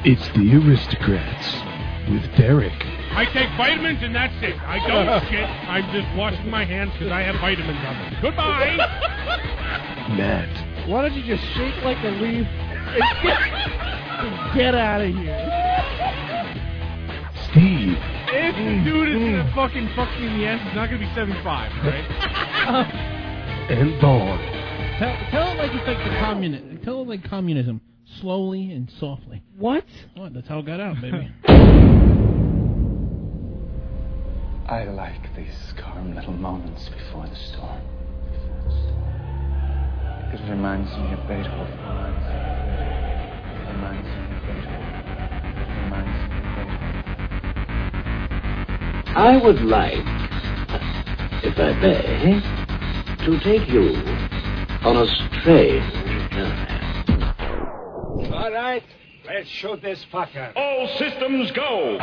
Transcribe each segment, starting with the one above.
It's the Aristocrats with Derek. I take vitamins and that's it. I don't shit. I'm just washing my hands because I have vitamins on them. Goodbye. Matt. Why don't you just shake like a leaf and get out of here? Steve. If the dude is going to fucking fuck me in the ass, it's not going to be 75, right? And Vaughn. Tell it like it's like the communism. Tell it like communism. Slowly and softly. What? Oh, that's how it got out, baby. I like these calm little moments before the storm. It reminds me of Beethoven. It reminds me of Beethoven. It reminds me of Beethoven. I would like, if I may, to take you on a strange journey. All right, let's shoot this fucker. All systems go.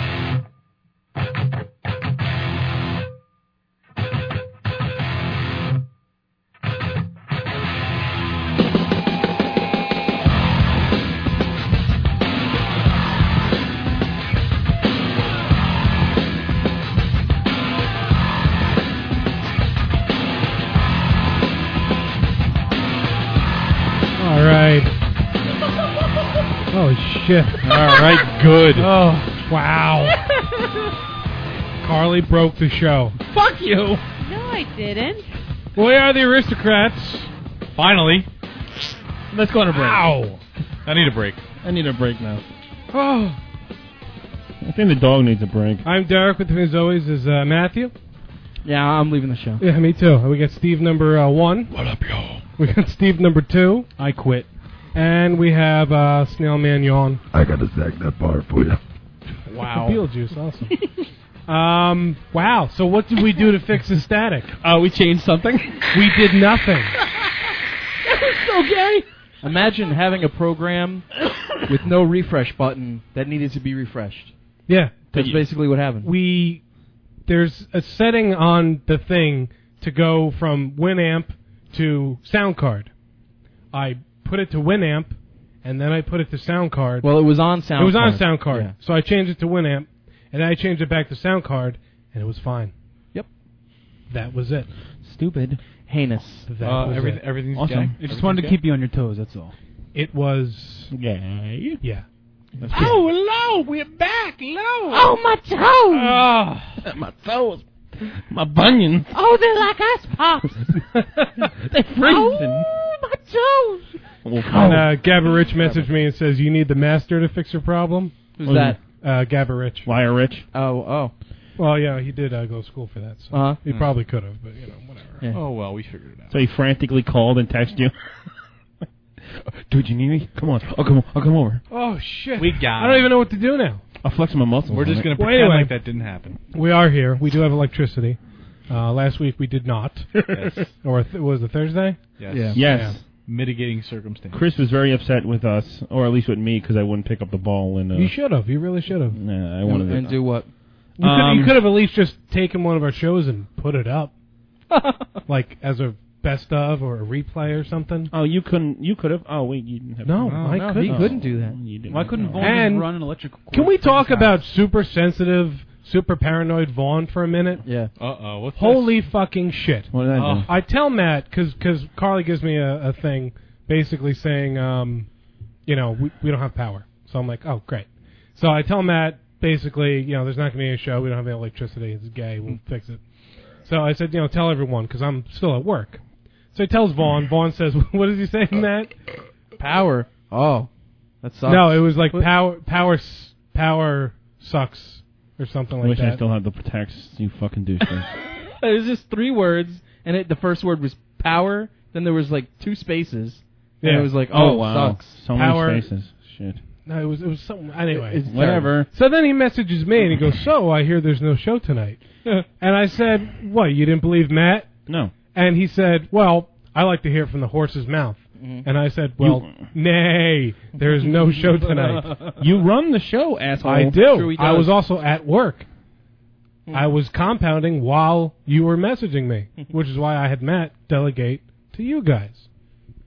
All right. Oh, shit. All right, good. Oh, wow. Carly broke the show. Fuck you. No, I didn't. We are the Aristocrats. Finally. Let's go on a break. Ow. I need a break. I need a break now. Oh. I think the dog needs a break. I'm Derek. With me, as always, is Matthew. Yeah, I'm leaving the show. Yeah, me too. We got Steve number 1. What up, y'all? We got Steve number 2. I quit. And we have Snail Man Yawn. I got to zag that bar for you. Wow. Beetlejuice, awesome. Wow. So what did we do to fix the static? We changed something. We did nothing. That was so gay. Imagine having a program with no refresh button that needed to be refreshed. Yeah. That's basically what happened. There's a setting on the thing to go from Winamp to sound card. I put it to Winamp, and then I put it to sound card. Well, it was on sound. It was card. on sound card, Yeah. so I changed it to Winamp, and then I changed it back to sound card, and it was fine. Yep. That was it. Stupid. Heinous. That was it. Everything's Awesome. gay. I just wanted to keep you on your toes, that's all. It was Gay. yeah. Oh, hello, we're back, hello. Oh, my toes. My toes. My bunions. Oh, they're like ice pops. They're freezing. Oh, my toes. And Gabba Rich messaged me and says, you need the master to fix your problem? Who's that? Gabba Rich. Liar Rich. Oh. Well, yeah, he did go to school for that, so Uh-huh. he probably could have, but, whatever. Yeah. Oh, well, we figured it out. So he frantically called and texted you. Dude, you need me? Come on. I'll come over. Oh, shit. We got I don't even know what to do now. I'll flex my muscles. We're just going to Well, pretend anyway. like that didn't happen. We are here. We do have electricity. Last week we did not. Yes. Or was it Thursday? Yes. Yeah. Yes. Mitigating circumstance. Chris was very upset with us, or at least with me, because I wouldn't pick up the ball. And You should have. You really should have. Nah, I wanted And to. do what? You could have at least just taken one of our shows and put it up. Like as a best of or a replay or something. Oh, you couldn't. You could have. Oh, wait, you didn't have. No, No, I he couldn't. couldn't do that. You didn't. Why couldn't Vaughn And just run an electrical cord? Can we from talk his about house? super sensitive, super paranoid Vaughn for a minute? Yeah. Uh-oh. What's Holy fucking shit. What did I do? I tell Matt, because Carly gives me a thing basically saying, we don't have power. So I'm like, oh, great. So I tell Matt, basically, there's not going to be any show. We don't have any electricity. It's gay. We'll fix it. So I said, tell everyone, because I'm still at work. So he tells Vaughn. Vaughn says, what does he say, Matt? Power. Oh. That sucks. No, it was like power sucks or something I like wish that. I still had the text, you fucking douchebag. It was just 3 words, and the first word was power, then there was like 2 spaces, and Yeah. it was like, wow. sucks. So Power- many spaces. Shit. No, it was something. Anyway. Whatever. So then he messages me and he goes, so I hear there's no show tonight. And I said, what, you didn't believe Matt? No. And he said, well, I like to hear from the horse's mouth. And I said, well, nay, there's no show tonight. You run the show, asshole. I do. True, he I does. was also at work. I was compounding while you were messaging me, which is why I had Matt delegate to you guys.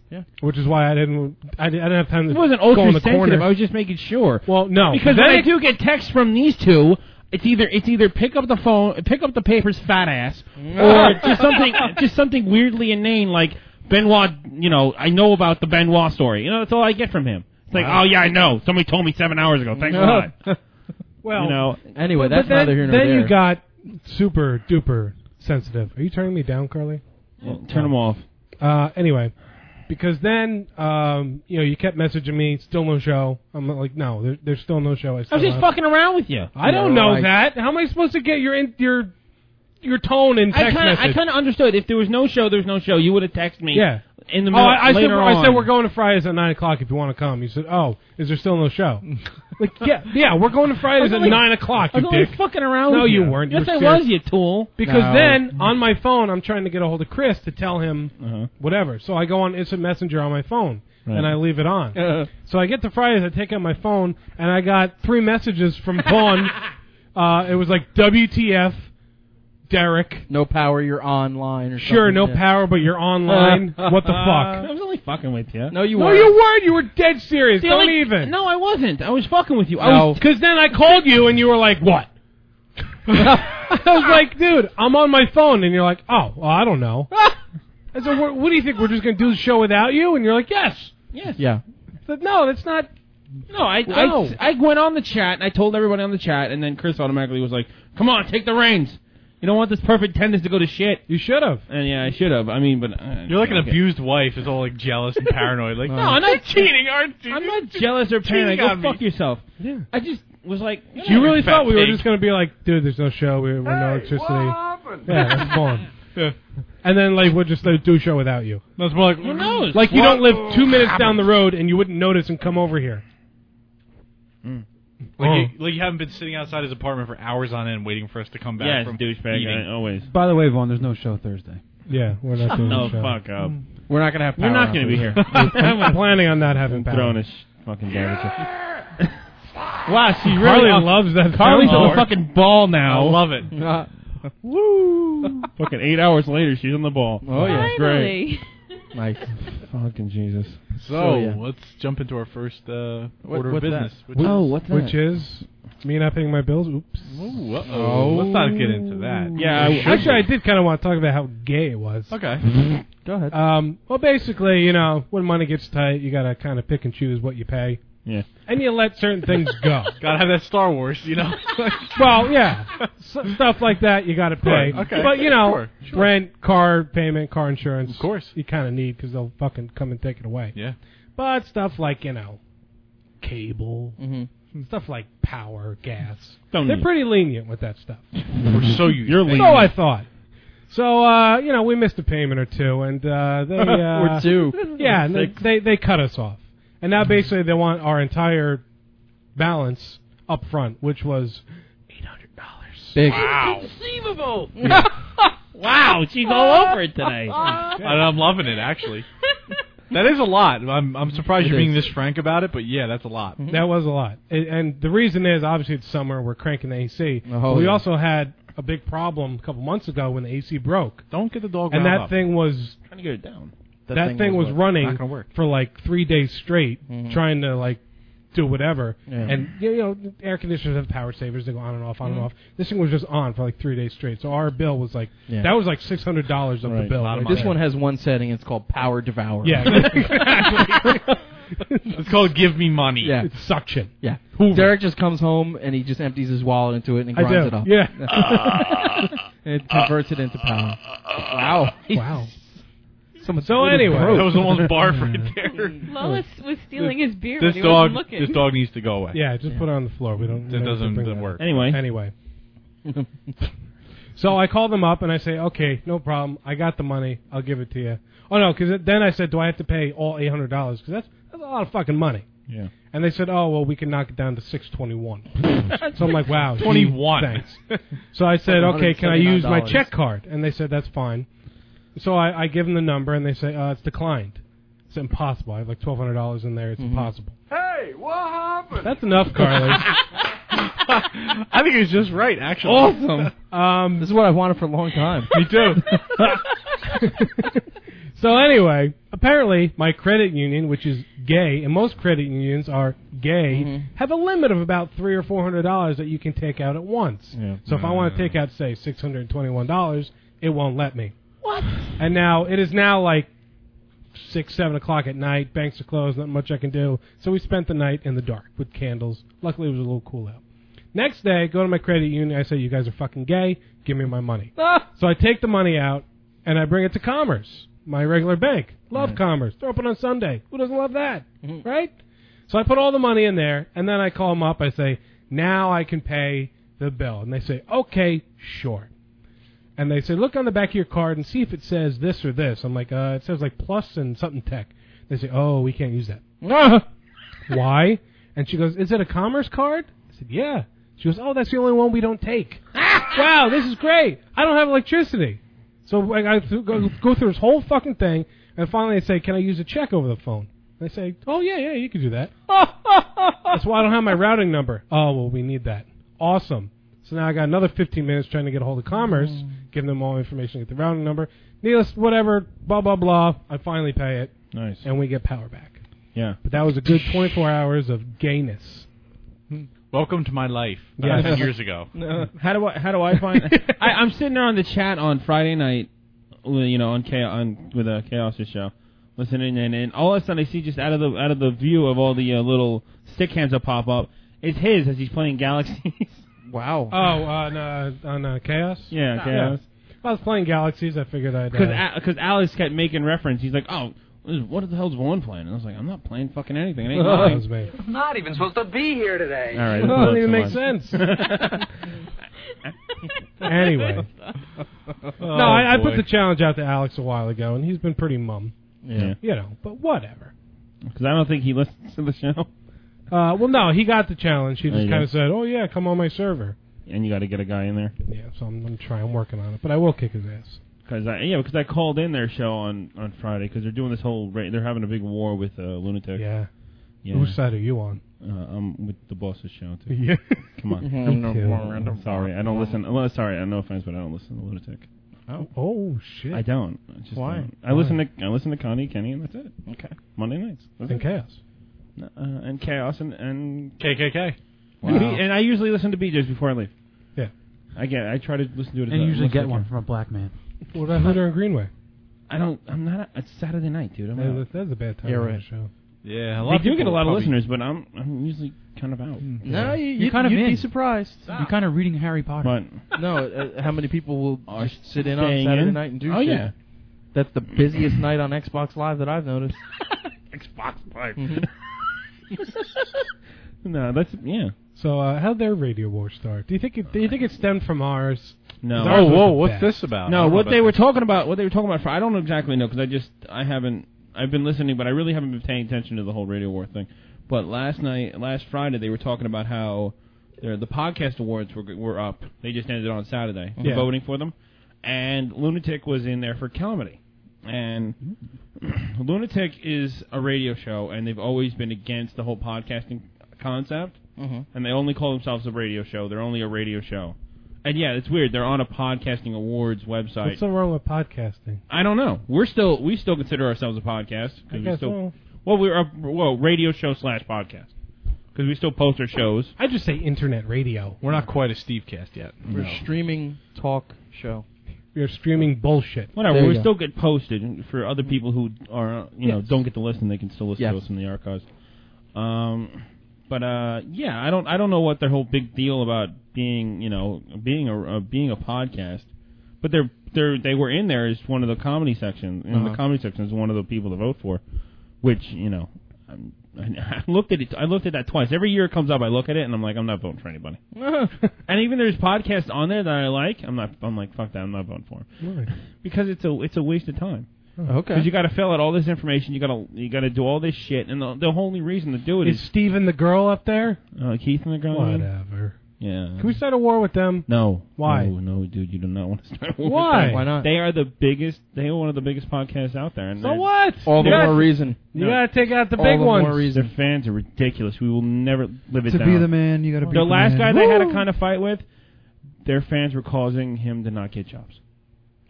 Yeah. Which is why I didn't have time to It wasn't go in ultra the sensitive. corner. I was just making sure. Well, no. Because then when I do get texts from these two, it's either pick up the phone, pick up the paper's fat ass, or just something weirdly inane like Benoit. I know about the Benoit story. That's all I get from him. It's like, oh yeah, I know. Somebody told me 7 hours ago. Thanks a lot. Well, anyway, but that's then, neither here nor then there. you got super duper sensitive. Are you turning me down, Carly? Yeah, turn them off. Anyway, because then you kept messaging me, still no show. I'm like, no, there's still no show. I was just fucking around with you. I don't know that. How am I supposed to get your tone in text message? I kind of understood. If there was no show, there's no show. You would have texted me. Yeah. In the middle, I later said we're going to Fridays at 9 o'clock if you want to come. You said, oh, is there still no show? Like, yeah, we're going to Fridays at 9 o'clock, you I was only dick. fucking around No, with you weren't. Yes, You I were was, you tool. Because then, on my phone, I'm trying to get a hold of Chris to tell him whatever. So I go on Instant Messenger on my phone, and I leave it on. So I get to Fridays, I take out my phone, and I got 3 messages from Vaughn. It was like, WTF, Derek. No power, you're online. Or Sure, no something. power, but you're online. What the fuck? I was only fucking with you. No, you No, weren't. you weren't. You were dead serious. Don't even. No, I wasn't. I was fucking with you. Because then I called you, and you were like, what? I was like, dude, I'm on my phone. And you're like, oh, well, I don't know. I said, what do you think? We're just going to do the show without you? And you're like, yes. Yes. Yeah. I said, no, that's not. No, I went on the chat, and I told everybody on the chat, and then Chris automatically was like, come on, take the reins. You don't want this perfect tennis to go to shit. You should have. And yeah, I should have. I mean, but... You're like an abused wife is all like jealous and paranoid. Like, no, I'm not cheating, aren't you? I'm not jealous or paranoid. Go on fuck me. yourself. Yeah. I just was like... You really thought we were pig. just going to be like, dude, there's no show. We're no electricity. Yeah, that's fun. Yeah. And then, like, we'll just do a show without you. That's more like, Who knows? Like, you don't live 2 minutes down the road, and you wouldn't notice and come over here. Like you haven't been sitting outside his apartment for hours on end waiting for us to come back Yes, from douchebag. eating. Always. By the way, Vaughn, there's no show Thursday. Yeah, we're not doing No, the show. fuck up. We're not going to have power. You're not going to be here. I'm planning on not having power. Throwing this fucking garbage. Wow, she really Carly loves that. Carly's on soundboard. the fucking ball now. I love it. Woo! Fucking 8 hours later, she's on the ball. Oh, yeah. Great. Finally. Nice. Fucking Jesus. So, yeah. let's jump into our first order of what's business. that? Which What's that? Which is me not paying my bills. Oops. Ooh, uh-oh. Let's not get into that. Yeah, Actually, I did kind of want to talk about how gay it was. Okay. Go ahead. Well, basically, when money gets tight, you got to kind of pick and choose what you pay. Yeah. And you let certain things go. Gotta have that Star Wars, Well, yeah. Stuff like that you got to pay. Sure, okay. But, Sure. rent, car payment, car insurance. Of course. You kind of need because they'll fucking come and take it away. Yeah. But stuff like, cable, Mm-hmm. stuff like power, gas. Don't They're need. pretty lenient with that stuff. We're so used. You're to lenient. So I thought. So, we missed a payment or two, and they... Or two. Yeah, and they cut us off. And now basically they want our entire balance up front, which was $800. Big. Wow. Inconceivable. Wow, she's all over it today. And I'm loving it, actually. That is a lot. I'm surprised It you're being is. this frank about it, but yeah, that's a lot. That was a lot. And the reason is, obviously it's summer, we're cranking the AC. Oh, But we yeah. also had a big problem a couple months ago when the AC broke. Don't get the dog And riled that up. thing was... Trying to get it down. That thing was what? running Not gonna work. for like 3 days straight, trying to do whatever. Yeah. And air conditioners have power savers; they go on and off, on and off. This thing was just on for like 3 days straight. So our bill was like that was like $600 of the Right. bill. A lot of right money. This one has one setting. It's called Power Devour. Yeah, exactly. It's called Give Me Money. Yeah. It's suction. Yeah. Hoover. Derek just comes home and he just empties his wallet into it and I grinds do. it up. Yeah. And it converts it into power. Wow. Wow. Someone So anyway, That was almost barf right there. Lois was stealing his beer This when he wasn't dog, looking. this dog needs to go away. Yeah, just put it on the floor. We don't. That we don't have to bring doesn't that work. Anyway. Anyway. So I called them up and I say, okay, no problem. I got the money. I'll give it to you. Oh no, because then I said, do I have to pay all $800? Because that's a lot of fucking money. Yeah. And they said, oh well, we can knock it down to $621. So I'm like, wow, gee, 21. Thanks. So I said, okay, can I use my $179. check card? And they said that's fine. So I give them the number and they say, it's declined. It's impossible. I have like $1,200 in there. It's impossible. Hey, what happened? That's enough, Carly. I think it's just right, actually. Awesome. This is what I've wanted for a long time. Me too. So anyway, apparently my credit union, which is gay, and most credit unions are gay, have a limit of about $300 or $400 that you can take out at once. Yeah. So if I want to take out, say, $621, it won't let me. What? And now it is now like 6, 7 o'clock at night. Banks are closed. Not much I can do. So we spent the night in the dark with candles. Luckily, it was a little cool out. Next day, go to my credit union. I say, you guys are fucking gay. Give me my money. So I take the money out, and I bring it to Commerce, my regular bank. Love Commerce. They're open on Sunday. Who doesn't love that? Right? So I put all the money in there, and then I call them up. I say, now I can pay the bill. And they say, okay, sure. And they say, look on the back of your card and see if it says this or this. I'm like, it says like plus and something tech. They say, oh, we can't use that. Why? And she goes, is it a Commerce card? I said, yeah. She goes, oh, that's the only one we don't take. Wow, this is great. I don't have electricity. So I go through this whole fucking thing, and finally I say, can I use a check over the phone? They say, oh, yeah, you can do that. That's why I don't have my routing number. Oh, well, we need that. Awesome. So now I got another 15 minutes trying to get a hold of Commerce, give them all information, get the routing number. Needless, whatever, blah, blah, blah. I finally pay it. Nice. And we get power back. Yeah. But that was a good 24 hours of gayness. Welcome to my life. Yes. 10 years ago. How do I find? I'm sitting there on the chat on Friday night, you know, with Chaos' show, listening, and all of a sudden I see just out of the view of all the little stick hands that pop up, it's his as he's playing Galaxies. Wow. Oh, on Chaos? Yeah, Chaos. I was playing Galaxies. I figured I'd... Because Alex kept making reference. He's like, oh, what the hell's Vaughn playing? And I was like, I'm not playing fucking anything. It ain't mine. That was me. I'm not even supposed to be here today. All right. Well, it doesn't even make sense. Anyway. No, I put the challenge out to Alex a while ago, and he's been pretty mum. Yeah. You know, but whatever. Because I don't think he listens to the show. Well, no, he got the challenge. He Oh, just you kind did? of said, oh, yeah, come on my server. And you got to get a guy in there. Yeah, so I'm trying. I'm working on it. But I will kick his ass. Because I called in their show on Friday because they're doing this whole they're having a big war with Lunatic. Yeah. Yeah. Whose side are you on? I'm with the boss's show too. Yeah. Come on. Okay. Sorry, I don't listen. Well, sorry, no offense, but I don't listen to Lunatic. Oh shit. I don't. I just Why? don't. I listen to Connie, Kenny, and that's it. Okay. Monday nights. That's And it. Chaos. And Chaos and KKK. Wow. And I usually listen to BJ's before I leave. Yeah. I try to listen to it. And usually get one from. from a black man. What about Hunter and Greenway? I'm not. It's Saturday night, dude. I'm out. That's a bad time Yeah, on right. the show. Yeah, They do get a lot of listeners, but I'm usually kind of out. No, You're kind of you'd in. be surprised. You're kind of reading Harry Potter. But No, how many people will Are just sit in on staying Saturday in? night and do Oh shit? yeah. That's the busiest night on Xbox Live that I've noticed. Xbox Live. Mhm. No, that's So how'd their radio war start? Do you think it stemmed from ours? No. Ours was Oh, whoa, the what's best. this about? I No, don't know what about they were this. talking about. I don't exactly know because I've been listening, but I really haven't been paying attention to the whole radio war thing. But last Friday, they were talking about how the podcast awards were up. They just ended on Saturday. Yeah. Voting for them, and Lunatic was in there for Calamity. And Lunatic is a radio show, and they've always been against the whole podcasting concept. Mhm. And they only call themselves a radio show. They're only a radio show. And yeah, it's weird. They're on a podcasting awards website. What's so wrong with podcasting? I don't know. We still consider ourselves a podcast. 'Cause I we guess still, so. we're a radio show / podcast because we still post our shows. I just say internet radio. We're not quite a Stevecast yet. We're a streaming talk show. You're streaming bullshit. Whatever. There you We go. still get posted for other people who are Yes. don't get to listen. They can still listen Yes. to us in the archives. But yeah, I don't know what their whole big deal about being being a podcast. But they were in there as one of the comedy sections. In the comedy section is one of the people to vote for, which I looked at it. I looked at that twice. Every year it comes up, I look at it and I'm like, I'm not voting for anybody. And even there's podcasts on there that I like. I'm like, fuck that. I'm not voting for them Right. because it's a waste of time. Okay. Because you got to fill out all this information. You got to do all this shit, and the only reason to do it Is is Steven the girl up there? Keith and the girl. Whatever. Yeah. Can we start a war with them? No. Why? No, dude, you do not want to start. a war with Why? them. Why not? They are the biggest. They are one of the biggest podcasts out there. And So they're- what? All the You more gotta- reason. You No. gotta take out the All big the ones. more reason. Their fans are ridiculous. We will never live it To down. be the man, you got to be The last guy they had a Woo! kind of fight with, their fans were causing him to not get jobs.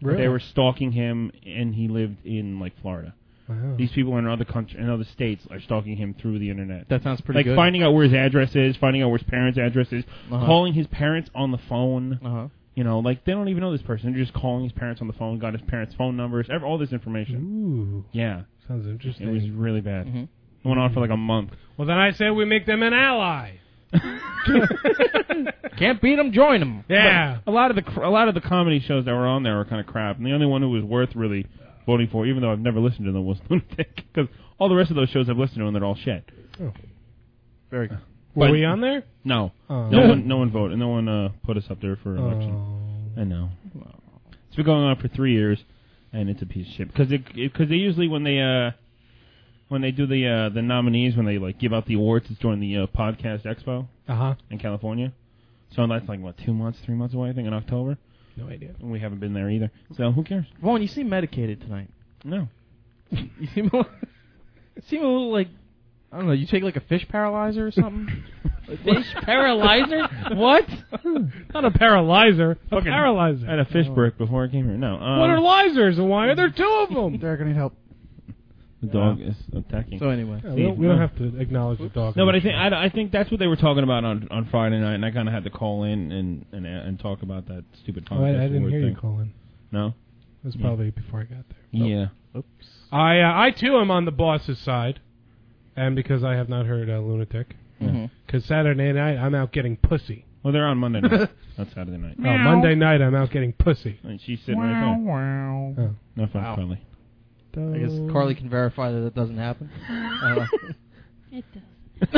Really? They were stalking him, and he lived in like Florida. Wow. These people in other in other states are stalking him through the internet. That sounds pretty like good. finding out where his address is, finding out where his parents' address is, Uh-huh. calling his parents on the phone. Uh-huh. You know, like they don't even know this person. They're just calling his parents on the phone, got his parents' phone numbers, all this information. Ooh. Yeah. Sounds interesting. It was really bad. Mm-hmm. It went on for like a month. Well, then I say we make them an ally. Can't beat them, join them. Yeah. But a lot of the comedy shows that were on there were kind of crap, and the only one who was worth really voting for, even though I've never listened to them, was Lunatic, because all the rest of those shows I've listened to and they're all shit. Oh. Very good. Were But- we on there? No, Oh. no one voted, no one put us up there for election. Oh. I know. It's been going on for 3 years, and it's a piece of shit because they usually when they do the nominees, when they like give out the awards, it's during the podcast expo in California. So that's like what 3 months away, I think, in October. No idea. And we haven't been there either. So who cares? Vaughn, you seem medicated tonight. No. You seem a little like, I don't know, you take like a fish paralyzer or something? Fish paralyzer? What? Not a paralyzer. A Fucking- paralyzer. I had a fish brick before I came here. No. What are lysers and why are there two of them? Derek, I need help. The dog is attacking. So anyway. Yeah, we don't have to acknowledge the dog. No, but I think that's what they were talking about on Friday night, and I kind of had to call in and talk about that stupid podcast. Oh, I didn't award hear thing. you call in. No? It was probably before I got there. Yeah. Oops. I too am on the boss's side, and because I have not heard Lunatic, because Saturday night I'm out getting pussy. Well, they're on Monday night, not Saturday night. Oh, Monday night I'm out getting pussy. And she's sitting right there. Oh. No fun, Carly. I guess Carly can verify that it doesn't happen. It does.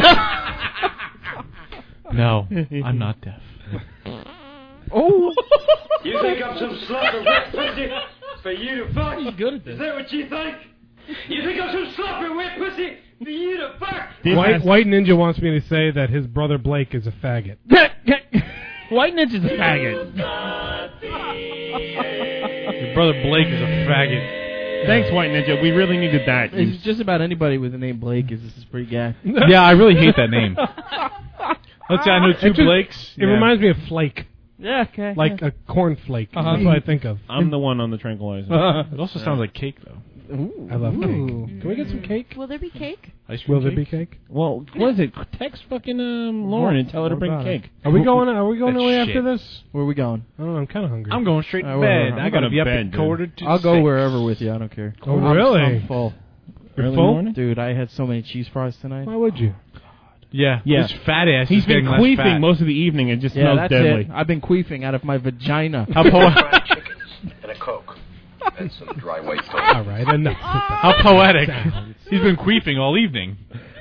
No, I'm not deaf. Oh! You think I'm some sloppy wet pussy for you to fuck? He's good at this. Is that what you think? You think I'm some sloppy wet pussy for you to fuck? White Ninja wants me to say that his brother Blake is a faggot. White Ninja's a faggot. Your brother Blake is a faggot. Thanks, White Ninja. We really needed that. It's just about anybody with the name Blake is pretty gay. Yeah, I really hate that name. Let's see, I know two Blakes. It reminds me of flake. Yeah, okay. Like a corn flake. That's what I think of. I'm the one on the tranquilizer. It also sounds like cake, though. Ooh. I love cake. Can we get some cake? Will there be cake? Ice cream Will there cake? be cake? Well, what is it? Text fucking Lauren and tell her to bring cake. Are we going away That's after shit. this? Where are we going? I don't know. I'm kind of hungry. I'm going straight to Well, bed. I'm I gotta going be to up bed, at quarter to I'll go 6. wherever with you. I don't care. Oh, really? I'm full. You're Early full? morning? Dude, I had so many cheese fries tonight. Why would you? Yeah, Yeah. this fat ass He's is getting been less queefing fat. most of the evening. It just Yeah, smells that's deadly. it. I've been queefing out of my vagina. How poetic. And a Coke. And some dry white soda. All right, enough. How poetic. He's been queefing all evening.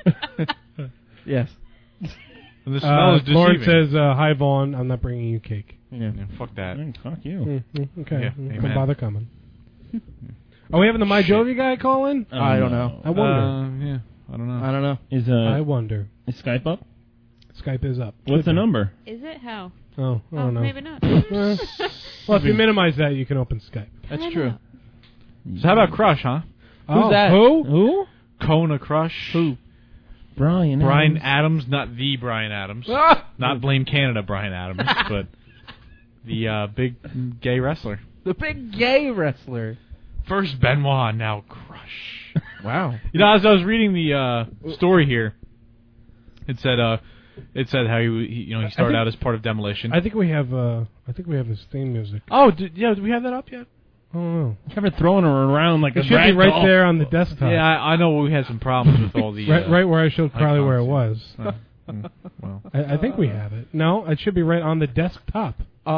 Yes. And the smell is deceiving. Lauren says, hi, Vaughn. I'm not bringing you cake. Yeah. Yeah, fuck that. Fuck you. Okay. Yeah, Don't amen. bother coming. Are we having the My Jovi guy call in? I don't know. I wonder. Yeah, I don't know. I don't know. Is I wonder. is Skype up? Skype is up. What's the number? Is it? How? Oh, I don't know. Maybe not. Well, if you minimize that, you can open Skype. That's true. So how about Crush, huh? Who's that? Who? Kona Crush. Who? Brian Adams, not the Brian Adams. Not Blame Canada Brian Adams, but the big gay wrestler. The big gay wrestler. First Benoit, now Crush. Wow. You know, as I was reading the story here, it said how he started out as part of Demolition. I think we have his theme music. Oh, do we have that up yet? I don't know. You haven't thrown her around like It a should be rag right doll. there on the desktop. Yeah, I know we had some problems with all the right where I showed Carly where it icons. was. Well, I think we have it. No, it should be right on the desktop.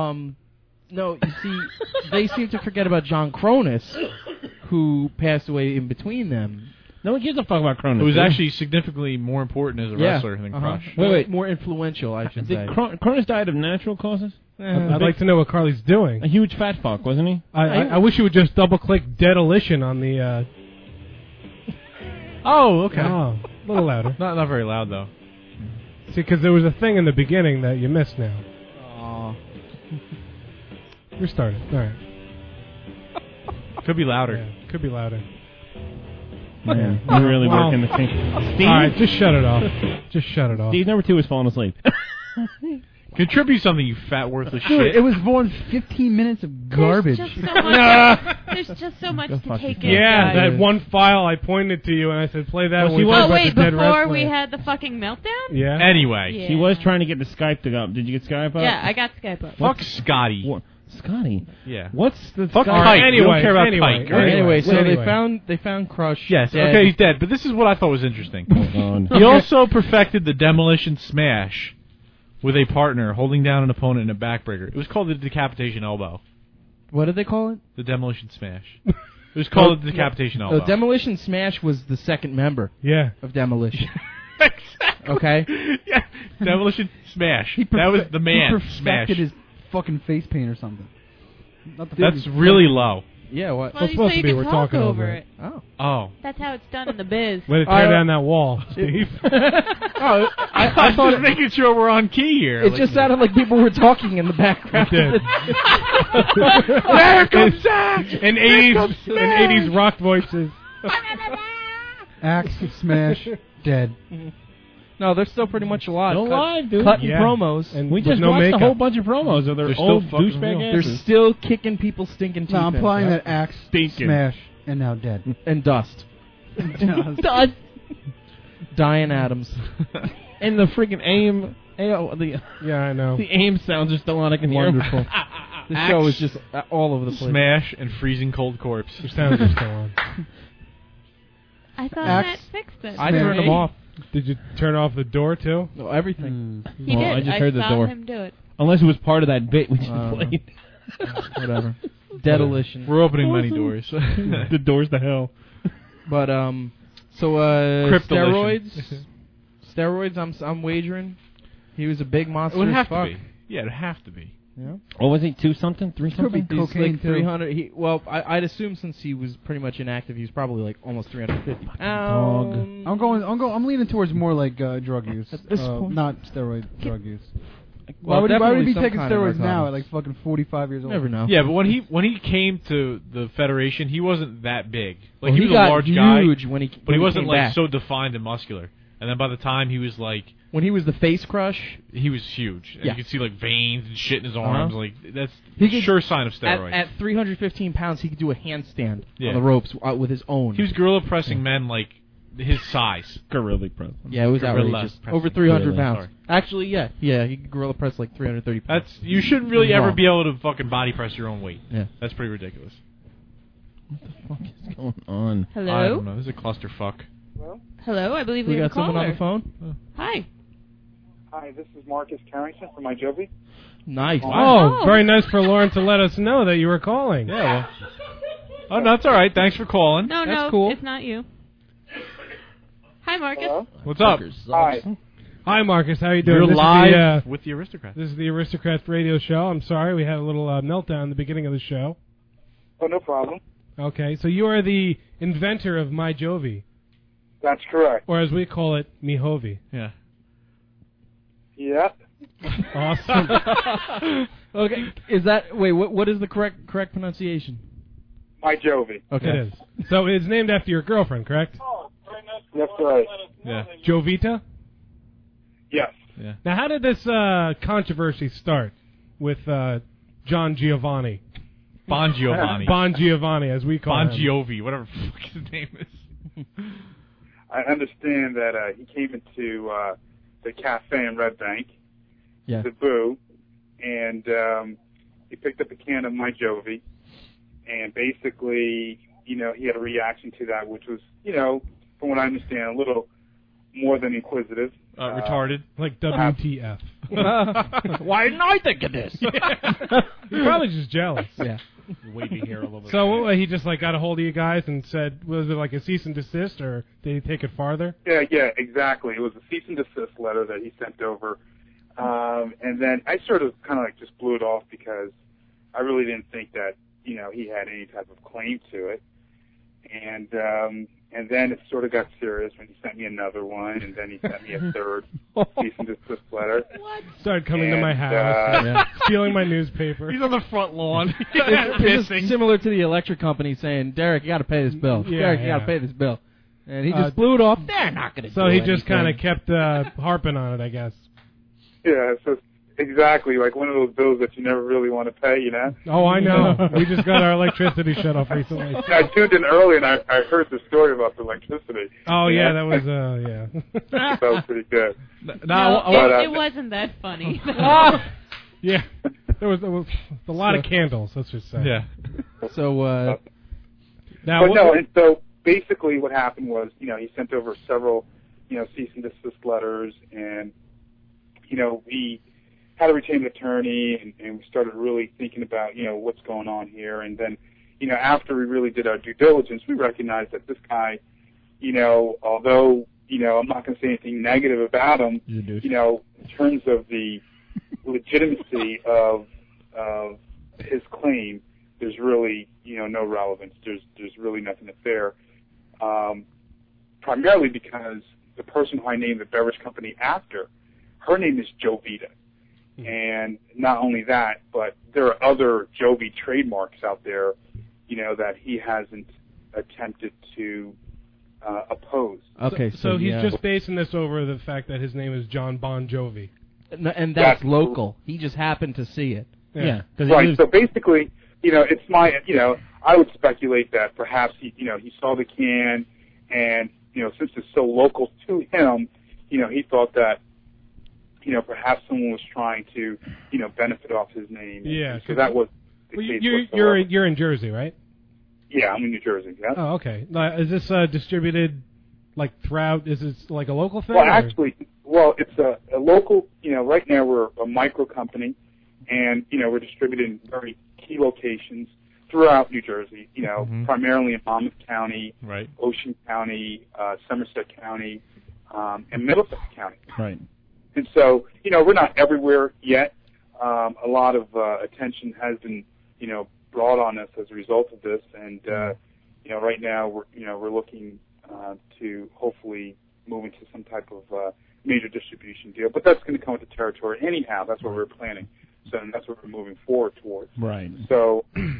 No, you see, they seem to forget about John Cronus, who passed away in between them. No one gives a fuck about Cronus. it was dude. actually significantly more important as a wrestler than Crush. Wait. More influential, I should say. Did Cronus died of natural causes? I'd like to know what Carly's doing. A huge fat fuck, wasn't he? I wish you would just double-click Deadolition on the... Oh, okay. Oh, a little louder. Not very loud though. See, because there was a thing in the beginning that you missed now. Aw. Restart it. All right. Could be louder. Yeah, could be louder. Man, you're really Wow. working the thing. Steve, All right, just shut it off. Just shut it off. Steve number 2 is falling asleep. Contribute something, you fat worthless Dude, shit. it was more than 15 minutes of garbage. There's just so much to take in. Yeah, guys. that one file I pointed to you and I said, play that one. Oh, wait, before we had the fucking meltdown? Yeah. Anyway. Yeah. He was trying to get the Skype to go up. Did you get Skype up? Yeah, I got Skype up. Fuck Scotty. Scotty? Yeah. What's the Fuck Skype? Pike. We don't Anyway, care about anyway, Pike. Right? Anyway, so Anyway. they found Crush. Yes, dead. okay, he's dead. But this is what I thought was interesting. He also perfected the demolition smash with a partner holding down an opponent in a backbreaker. It was called the decapitation elbow. What did they call it? The demolition smash. It was called the decapitation elbow. Demolition Smash was the second member. Yeah. Of Demolition. Exactly. Okay. Yeah. Demolition Smash. That was the man. He Smash. perfected his fucking face paint or something. Not the That's face- really low. Yeah, what? Well, so you can talk over it. Oh. That's how it's done in the biz. Way to tear down that wall, Steve. Oh, I thought just making sure we're on key here. It just sounded like people were talking in the background. It did. There comes Zach! In 80s rock voices. Axe, smash, dead. No, they're still pretty much alive. Still alive, dude. Cutting Yeah. promos. And We with just no watched makeup. a whole bunch of promos of their They're still old fucking douchebag real. They're asses. still kicking people's stinking teeth No, I'm in. implying that axe, Stinking. smash, and now dead. And dust. Dust. Diane Adams. And the freaking aim. The Yeah, I know. aim sounds are still on. I can hear 'em. Wonderful. The show is just all over the place. Smash and freezing cold corpse. Your sounds are still on. I thought Axe. Matt fixed it. I turned them off. Did you turn off the door, too? No, everything. He Well, did. I just heard the saw door. him do it. Unless it was part of that bit we just played. Whatever. Deadolition. We're opening many doors. The doors to hell. But Cryptolition. Steroids. I'm wagering. He was a big monster. It would as have fuck. to be. Yeah, it'd have to be. Yeah. What was he? 2 something? 3 Could be something? He's cocaine like too. 300. I'd assume since he was pretty much inactive, he was probably like almost 350. I'm leaning towards more like drug use, At this point. not steroid drug use. Well, Why would he definitely be some taking kind of steroids now narcotics. at like fucking 45 years old? Never know. Yeah, but when he came to the Federation, he wasn't that big. Like Well, he was got a large guy, huge when he but he wasn't came like back. so defined and muscular. And then by the time he was like, When he was the face crush, he was huge. And Yeah. you could see like veins and shit in his arms. Like that's He could- sure sign of steroids. at 315 pounds, he could do a handstand Yeah. on the ropes with his own. He was gorilla pressing men like his size. Gorilla press. Yeah, it was Gorilla outrageous. pressing. Over 300 Gorilla, pounds. sorry. Actually, yeah, he could gorilla press like 330 pounds. That's you shouldn't really Wrong. ever be able to fucking body press your own weight. Yeah. That's pretty ridiculous. What the fuck is going on? Hello? I don't know. This is a clusterfuck. Hello, I believe We have got a caller. someone on the phone? Hi. Hi, this is Marcus Carrington from my Jovi. Nice. Oh, very nice for Lauren to let us know that you were calling. Yeah, well. Oh, no, that's all right. Thanks for calling. No, That's no, cool. it's not you. Hi, Marcus. Hello? What's up? Hi. Hi, Marcus. How you doing? You're This live is the, with the Aristocrats. This is the Aristocrats radio show. I'm sorry, we had a little meltdown in the beginning of the show. Oh, no problem. Okay, so you are the inventor of My Jovi, That's correct. or as we call it, Mihovi. Yeah. Yeah. Awesome. Okay, what is the correct pronunciation? My Jovi. Okay. It is. So it's named after your girlfriend, correct? That's right. Yeah. Jovita? Yes. Yeah. Now, how did this controversy start with John Giovanni? Bon Giovanni. Bon Giovanni, as we call Bon him. Jovi, whatever the fuck his name is. I understand that he came into the cafe in Red Bank, Yeah. the Boo, and he picked up a can of My Jovi, and basically, he had a reaction to that, which was, from what I understand, a little more than inquisitive. Retarded. Like WTF. Why didn't I think of this? You're probably just jealous. Yeah. Wavy hair all over. So he just like got a hold of you guys and said, was it like a cease and desist, or did he take it farther? Yeah, exactly. It was a cease and desist letter that he sent over. And then I sort of kind of like just blew it off because I really didn't think that, he had any type of claim to it. And then it sort of got serious when he sent me another one, and then he sent me a third cease and desist letter. Started coming to my house, stealing my newspaper. He's on the front lawn. It's similar to the electric company saying, Derek, you got to pay this bill. Yeah, Derek, you got to pay this bill. And he just blew it off. They're not going to do So he just anything. kind of kept harping on it, I guess. Yeah, so Exactly, like one of those bills that you never really want to pay, you know? Oh, I know. We just got our electricity shut off recently. I tuned in early and I heard the story about the electricity. Oh, yeah, that was, that was pretty good. It wasn't that funny. Yeah, there was a lot of candles, let's just say. Yeah. So, now, and so basically what happened was, he sent over several, cease and desist letters, and, we had a retained attorney, and we started really thinking about, what's going on here, and then, after we really did our due diligence, we recognized that this guy, although, I'm not going to say anything negative about him, in terms of the legitimacy of his claim, there's really, no relevance. There's really nothing there. Primarily because the person who I named the beverage company after, her name is Jovita. And not only that, but there are other Jovi trademarks out there, that he hasn't attempted to oppose. Okay, so he's just basing this over the fact that his name is John Bon Jovi. And that's local. He just happened to see it. Yeah. Right. So basically, it's my, I would speculate that perhaps he saw the can, and since it's so local to him, he thought that, perhaps someone was trying to, benefit off his name. Yeah. So that was the case. You're in Jersey, right? Yeah, I'm in New Jersey. Yeah. Oh, okay. Is this distributed like throughout? Is it like a local thing? Well, actually, it's a local. Right now we're a micro company, and we're distributed in very key locations throughout New Jersey. Primarily in Monmouth County, right, Ocean County, Somerset County, and Middlesex County. Right. And so, we're not everywhere yet. A lot of attention has been, brought on us as a result of this, and right now we're looking to hopefully move into some type of major distribution deal. But that's going to come with the territory anyhow. That's what we're planning. So that's what we're moving forward towards. Right. So,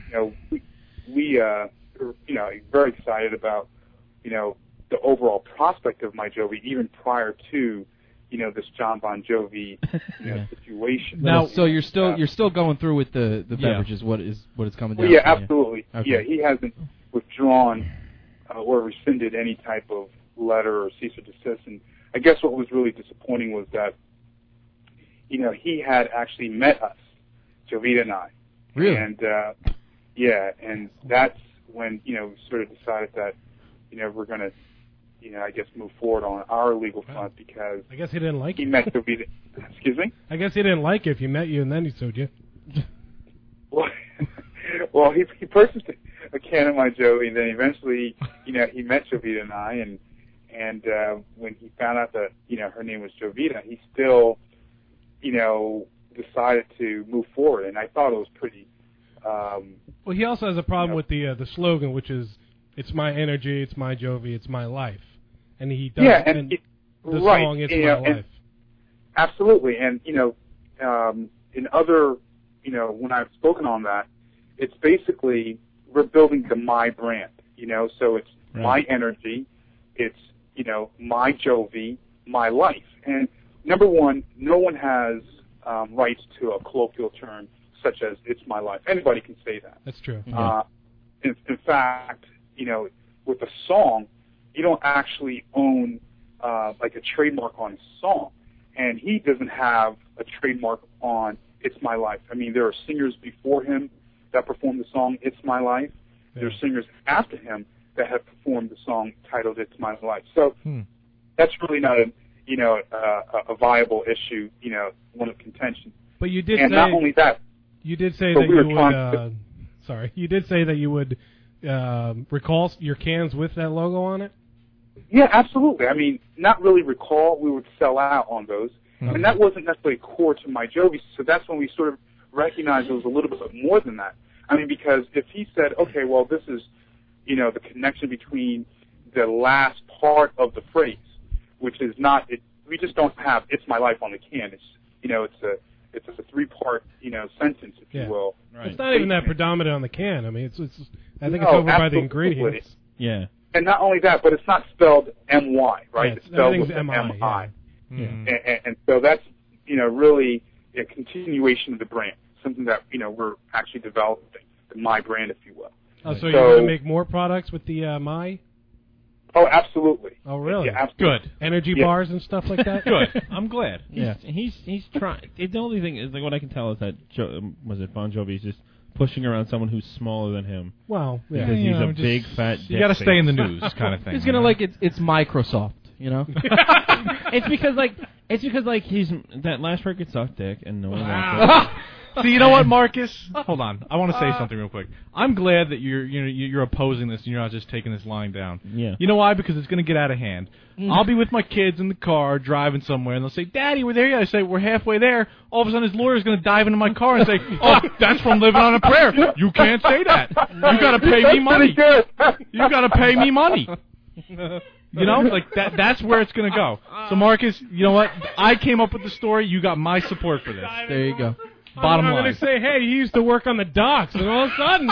we are, very excited about, the overall prospect of My Jovi, even prior to, this John Bon Jovi situation. Now, so you're still going through with the beverages. What it's coming down? Yeah, to, absolutely. Okay. Yeah, he hasn't withdrawn or rescinded any type of letter or cease or desist. And I guess what was really disappointing was that, he had actually met us, Jovita and I. Really? And and that's when we sort of decided that we're going to. I guess move forward on our legal front because I guess he didn't like he met Jovita. Excuse me? I guess he didn't like it if he met you and then he sued you. Well, he purchased a can of My Jovi, and then eventually, he met Jovita and I, and when he found out that her name was Jovita, he still, decided to move forward, and I thought it was pretty. Well, he also has a problem with the slogan, which is "It's my energy, it's my Jovi, it's my life." And he does. Yeah, and the song "It's My Life." Absolutely, and in other, when I've spoken on that, it's basically we're building the My brand. So it's my energy, it's my Jovi, my life. And number one, no one has rights to a colloquial term such as "it's my life." Anybody can say that. That's true. In fact, with a song, you don't actually own like a trademark on a song, and he doesn't have a trademark on "It's My Life." I mean, there are singers before him that performed the song "It's My Life." Yeah. There are singers after him that have performed the song titled "It's My Life." So that's really not a viable issue, one of contention. But you did and say, not only that, you did say that you would. Sorry, you did say that you would recall your cans with that logo on it. Yeah, absolutely. I mean, not really recall. We would sell out on those, and that wasn't necessarily core to My Jovi. So that's when we sort of recognized it was a little bit more than that. I mean, because if he said, okay, well, this is, the connection between the last part of the phrase, which is not, we just don't have "It's My Life" on the can. It's, it's a three-part, sentence, if you will. Right. It's not even that predominant on the can. I mean, it's I think it's over by the ingredients. Yeah. And not only that, but it's not spelled M-Y, right? Yeah, it's spelled with M-I. M-I. Yeah. And so that's, really, a continuation of the brand, something that we're actually developing, the My brand, if you will. Oh, so you're going to make more products with the My? Oh, absolutely. Oh, really? Yeah, absolutely. Good. Energy bars and stuff like that? Good. I'm glad. He's trying. The only thing is, like, what I can tell is that was it Bon Jovi's just pushing around someone who's smaller than him. Well, yeah. Because he's a big fat. You got to stay in the news, kind of thing. He's gonna it's Microsoft, you know. It's because he's that last record sucked dick and no one wants it. See, you know what, Marcus? Hold on. I want to say something real quick. I'm glad that you're opposing this and you're not just taking this lying down. Yeah. You know why? Because it's going to get out of hand. I'll be with my kids in the car driving somewhere, and they'll say, "Daddy, we're there yet?" I say, "We're halfway there." All of a sudden, his lawyer's going to dive into my car and say, "Oh, that's from Living on a Prayer. You can't say that. You got to pay me money. You got to pay me money." You know, like that's where it's going to go. So, Marcus, you know what? I came up with the story. You got my support for this. There you go. Bottom line. I'm going to say, hey, he used to work on the docks, and all of a sudden...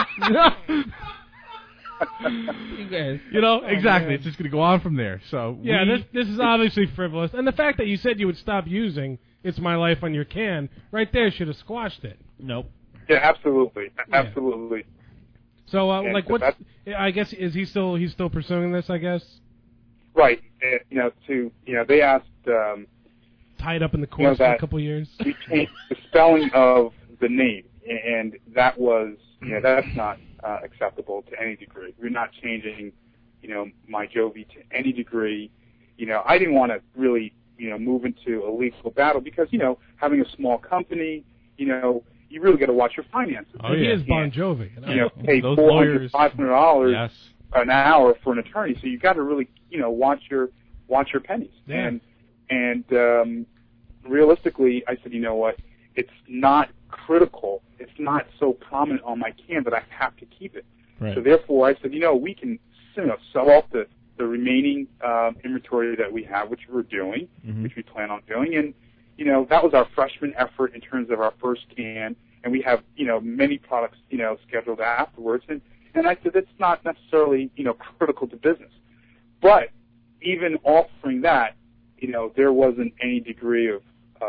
You know, exactly. It's just going to go on from there. So yeah, this is obviously frivolous. And the fact that you said you would stop using It's My Life on your can, right there should have squashed it. Nope. Yeah, absolutely. Absolutely. So, like, what's... I guess, is he's still pursuing this, I guess? Right. They asked... tied up in the courts for a couple of years. We changed the spelling of the name, and that was, that's not acceptable to any degree. We're not changing, My Jovi to any degree. I didn't want to really, move into a legal battle because, having a small company, you really got to watch your finances. Oh, he is Bon Jovi. Pay $400, $500 an hour for an attorney, so you got to really, watch your pennies. Yeah. And realistically, I said, you know what? It's not critical. It's not so prominent on my can that I have to keep it. Right. So therefore, I said, we can sell off the remaining inventory that we have, which we're doing, which we plan on doing. And, that was our freshman effort in terms of our first can. And we have, many products, scheduled afterwards. And I said, that's not necessarily, critical to business. But even offering that, there wasn't any degree of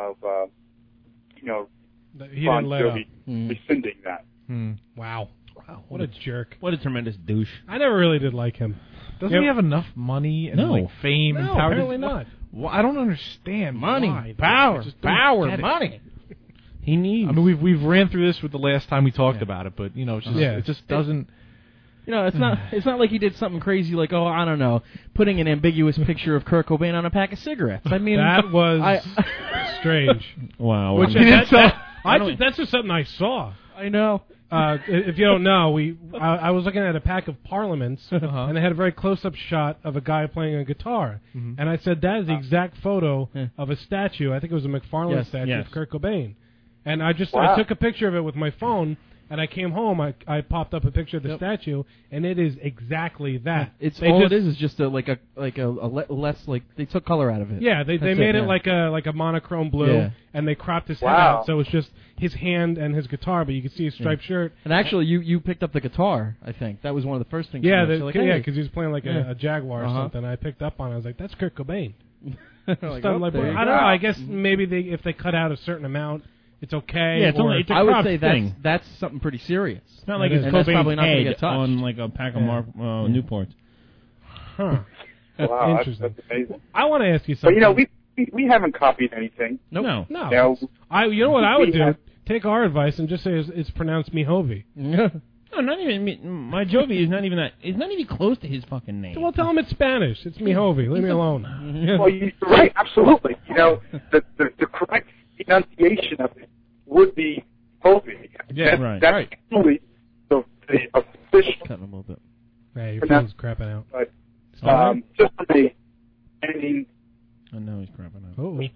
he Bon didn't let Jovi up. rescinding that. Wow, what a jerk! What a tremendous douche! I never really did like him. Doesn't he have enough money and fame and power? Apparently not. Well, I don't understand money, why. power, money. He needs. I mean, we've ran through this with the last time we talked about it, but it just doesn't. It's not like he did something crazy like, oh, I don't know, putting an ambiguous picture of Kurt Cobain on a pack of cigarettes. I mean, that was strange. Wow. Which that's just something I saw. I know. If you don't know, I was looking at a pack of Parliaments, and they had a very close-up shot of a guy playing a guitar. And I said, that is the exact photo of a statue. I think it was a McFarlane statue of Kurt Cobain. And I took a picture of it with my phone. And I came home. I popped up a picture of the statue, and it is exactly that. It is just a less like they took color out of it. Yeah, they made it like a monochrome blue, and they cropped his head out, so it's just his hand and his guitar, but you can see his striped shirt. And actually, you picked up the guitar. I think that was one of the first things. Yeah, because he was playing like a Jaguar or something. I picked up on it. I was like, that's Kurt Cobain. I don't know. I guess maybe if they cut out a certain amount. It's okay. Yeah, it's I would say that's something pretty serious. It's not like it's Cobain's head on like a pack of Newports. Huh. Wow, interesting. That's amazing. I want to ask you something. But we haven't copied anything. No. You know what I would do? Take our advice and just say it's pronounced Mihovi. No, not even My Jovi is not even that. It's not even close to his fucking name. Well, tell him it's Spanish. It's Mihovi. Leave me alone. Well, you're right. Absolutely. The correct enunciation of it would be Hovi. Yeah, That's really the official. Cutting a little bit. Hey, your phone's crapping out. But just for the ending. I know he's crapping out. Oh.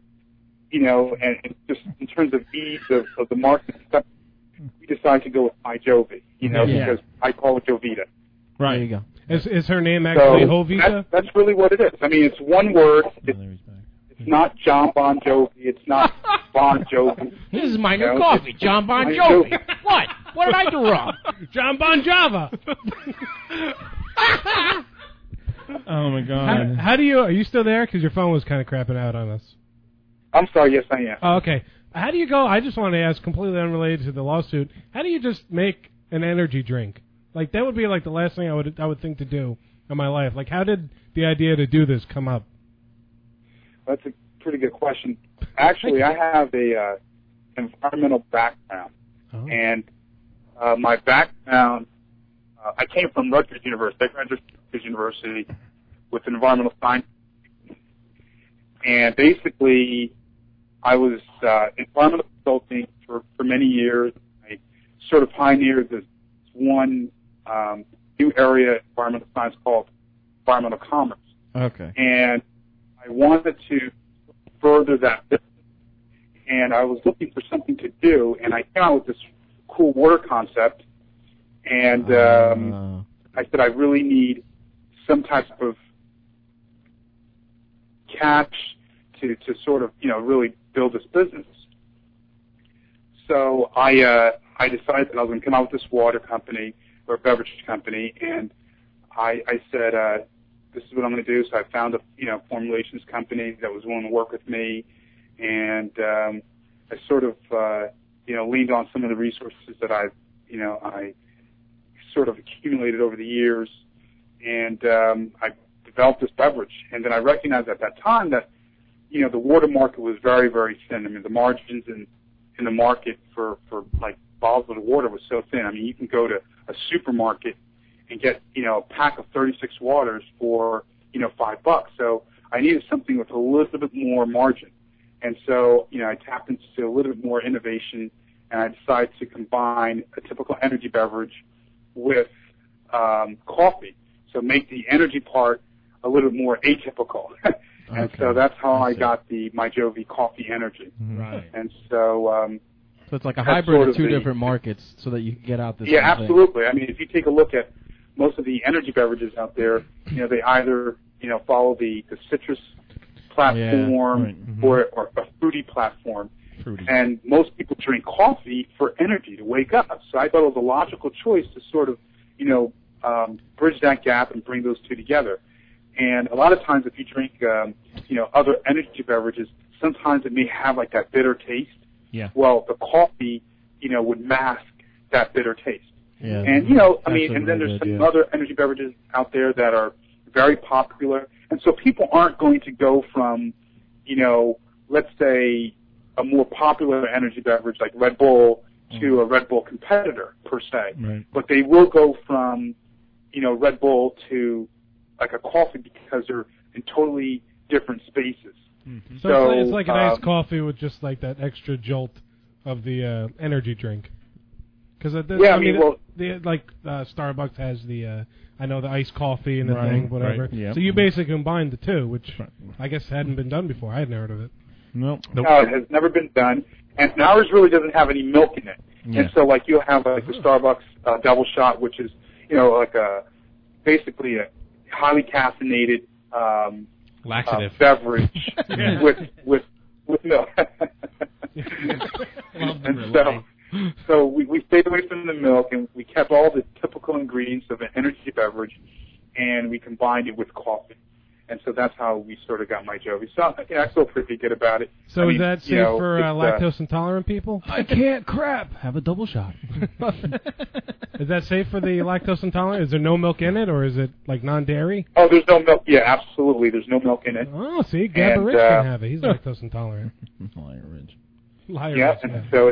And just in terms of ease of the marketing stuff, we decided to go with My Jovi. Because I call it Jovita. Right. There you go. Is her name actually Jovita? That's really what it is. I mean, it's one word. It's not John Bon Jovi. It's not Bon Jovi. This is my new coffee, John Bon Jovi. What? What did I do wrong? John Bon Java. Oh my God. How do you? Are you still there? Because your phone was kind of crapping out on us. I'm sorry. Yes, I am. Oh, okay. How do you go? I just want to ask, completely unrelated to the lawsuit. How do you just make an energy drink? Like that would be like the last thing I would think to do in my life. Like, how did the idea to do this come up? That's a pretty good question. Actually, I have a environmental background, and my background, I came from Rutgers University. I graduated from Rutgers University with an environmental science, and basically, I was environmental consulting for many years. I sort of pioneered this one new area in environmental science called environmental commerce. Okay. And I wanted to further that business, and I was looking for something to do, and I came out with this cool water concept, and I said I really need some type of cash to sort of, really build this business. So I decided that I was going to come out with this water company or beverage company, and I said, this is what I'm going to do. So I found a formulations company that was willing to work with me, and I sort of leaned on some of the resources that I sort of accumulated over the years, and I developed this beverage. And then I recognized at that time that the water market was very, very thin. I mean, the margins in the market for like bottled water was so thin. I mean, you can go to a supermarket and get, a pack of 36 waters for, $5. So I needed something with a little bit more margin. And so, I tapped into a little bit more innovation, and I decided to combine a typical energy beverage with coffee. So make the energy part a little bit more atypical. And so that's how I got the MyJovi Coffee Energy. Right. And so... so it's like a hybrid of two different markets so that you can get out this Yeah, absolutely. I mean, if you take a look at most of the energy beverages out there, they either, follow the citrus platform or a fruity platform. And most people drink coffee for energy, to wake up. So I thought it was a logical choice to sort of, bridge that gap and bring those two together. And a lot of times if you drink, other energy beverages, sometimes it may have like that bitter taste. Yeah. Well, the coffee, would mask that bitter taste. Yeah. And, and then there's some other energy beverages out there that are very popular. And so people aren't going to go from, let's say a more popular energy beverage like Red Bull to a Red Bull competitor per se. Right. But they will go from, Red Bull to like a coffee because they're in totally different spaces. Mm-hmm. So it's like an iced coffee with just like that extra jolt of the energy drink. Because Starbucks has the the iced coffee and the thing, whatever. Right, yeah. So you basically combine the two, which I guess hadn't been done before. I hadn't heard of it. No, it has never been done, and ours really doesn't have any milk in it. Yeah. And so like you'll have like the Starbucks double shot, which is like basically a highly caffeinated laxative beverage with milk. And so we stayed away from the milk, and we kept all the typical ingredients of an energy beverage, and we combined it with coffee. And so that's how we sort of got MyJovi. So I feel pretty good about it. So is that safe for lactose intolerant people? I can't crap. Have a double shot. Is that safe for the lactose intolerant? Is there no milk in it, or is it like non-dairy? Oh, there's no milk. Yeah, absolutely. There's no milk in it. Oh, see, Gabba Rich can have it. He's lactose intolerant. Liar Rich. So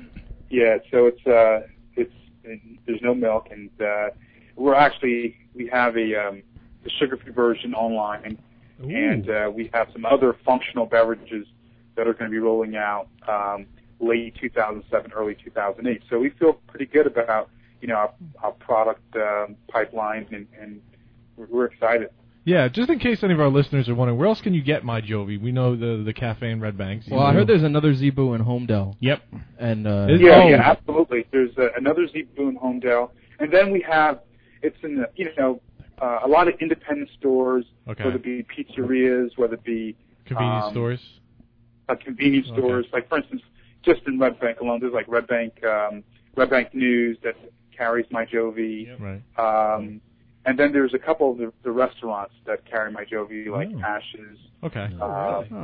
it's there's no milk, and we have the sugar-free version online, and we have some other functional beverages that are going to be rolling out late 2007, early 2008. So we feel pretty good about our product pipeline, and we're excited. Yeah, just in case any of our listeners are wondering, where else can you get MyJovi? We know the cafe in Red Bank. Well, I heard there's another Zebu in Homedale. Yep. And yeah, absolutely. There's another Zebu in Homedale, and then we have it's in the a lot of independent stores, whether it be pizzerias, whether it be convenience stores. Convenience stores, like for instance, just in Red Bank alone, there's like Red Bank News that carries MyJovi. Yep. Right. And then there's a couple of the restaurants that carry MyJovi, like Ashes. Okay.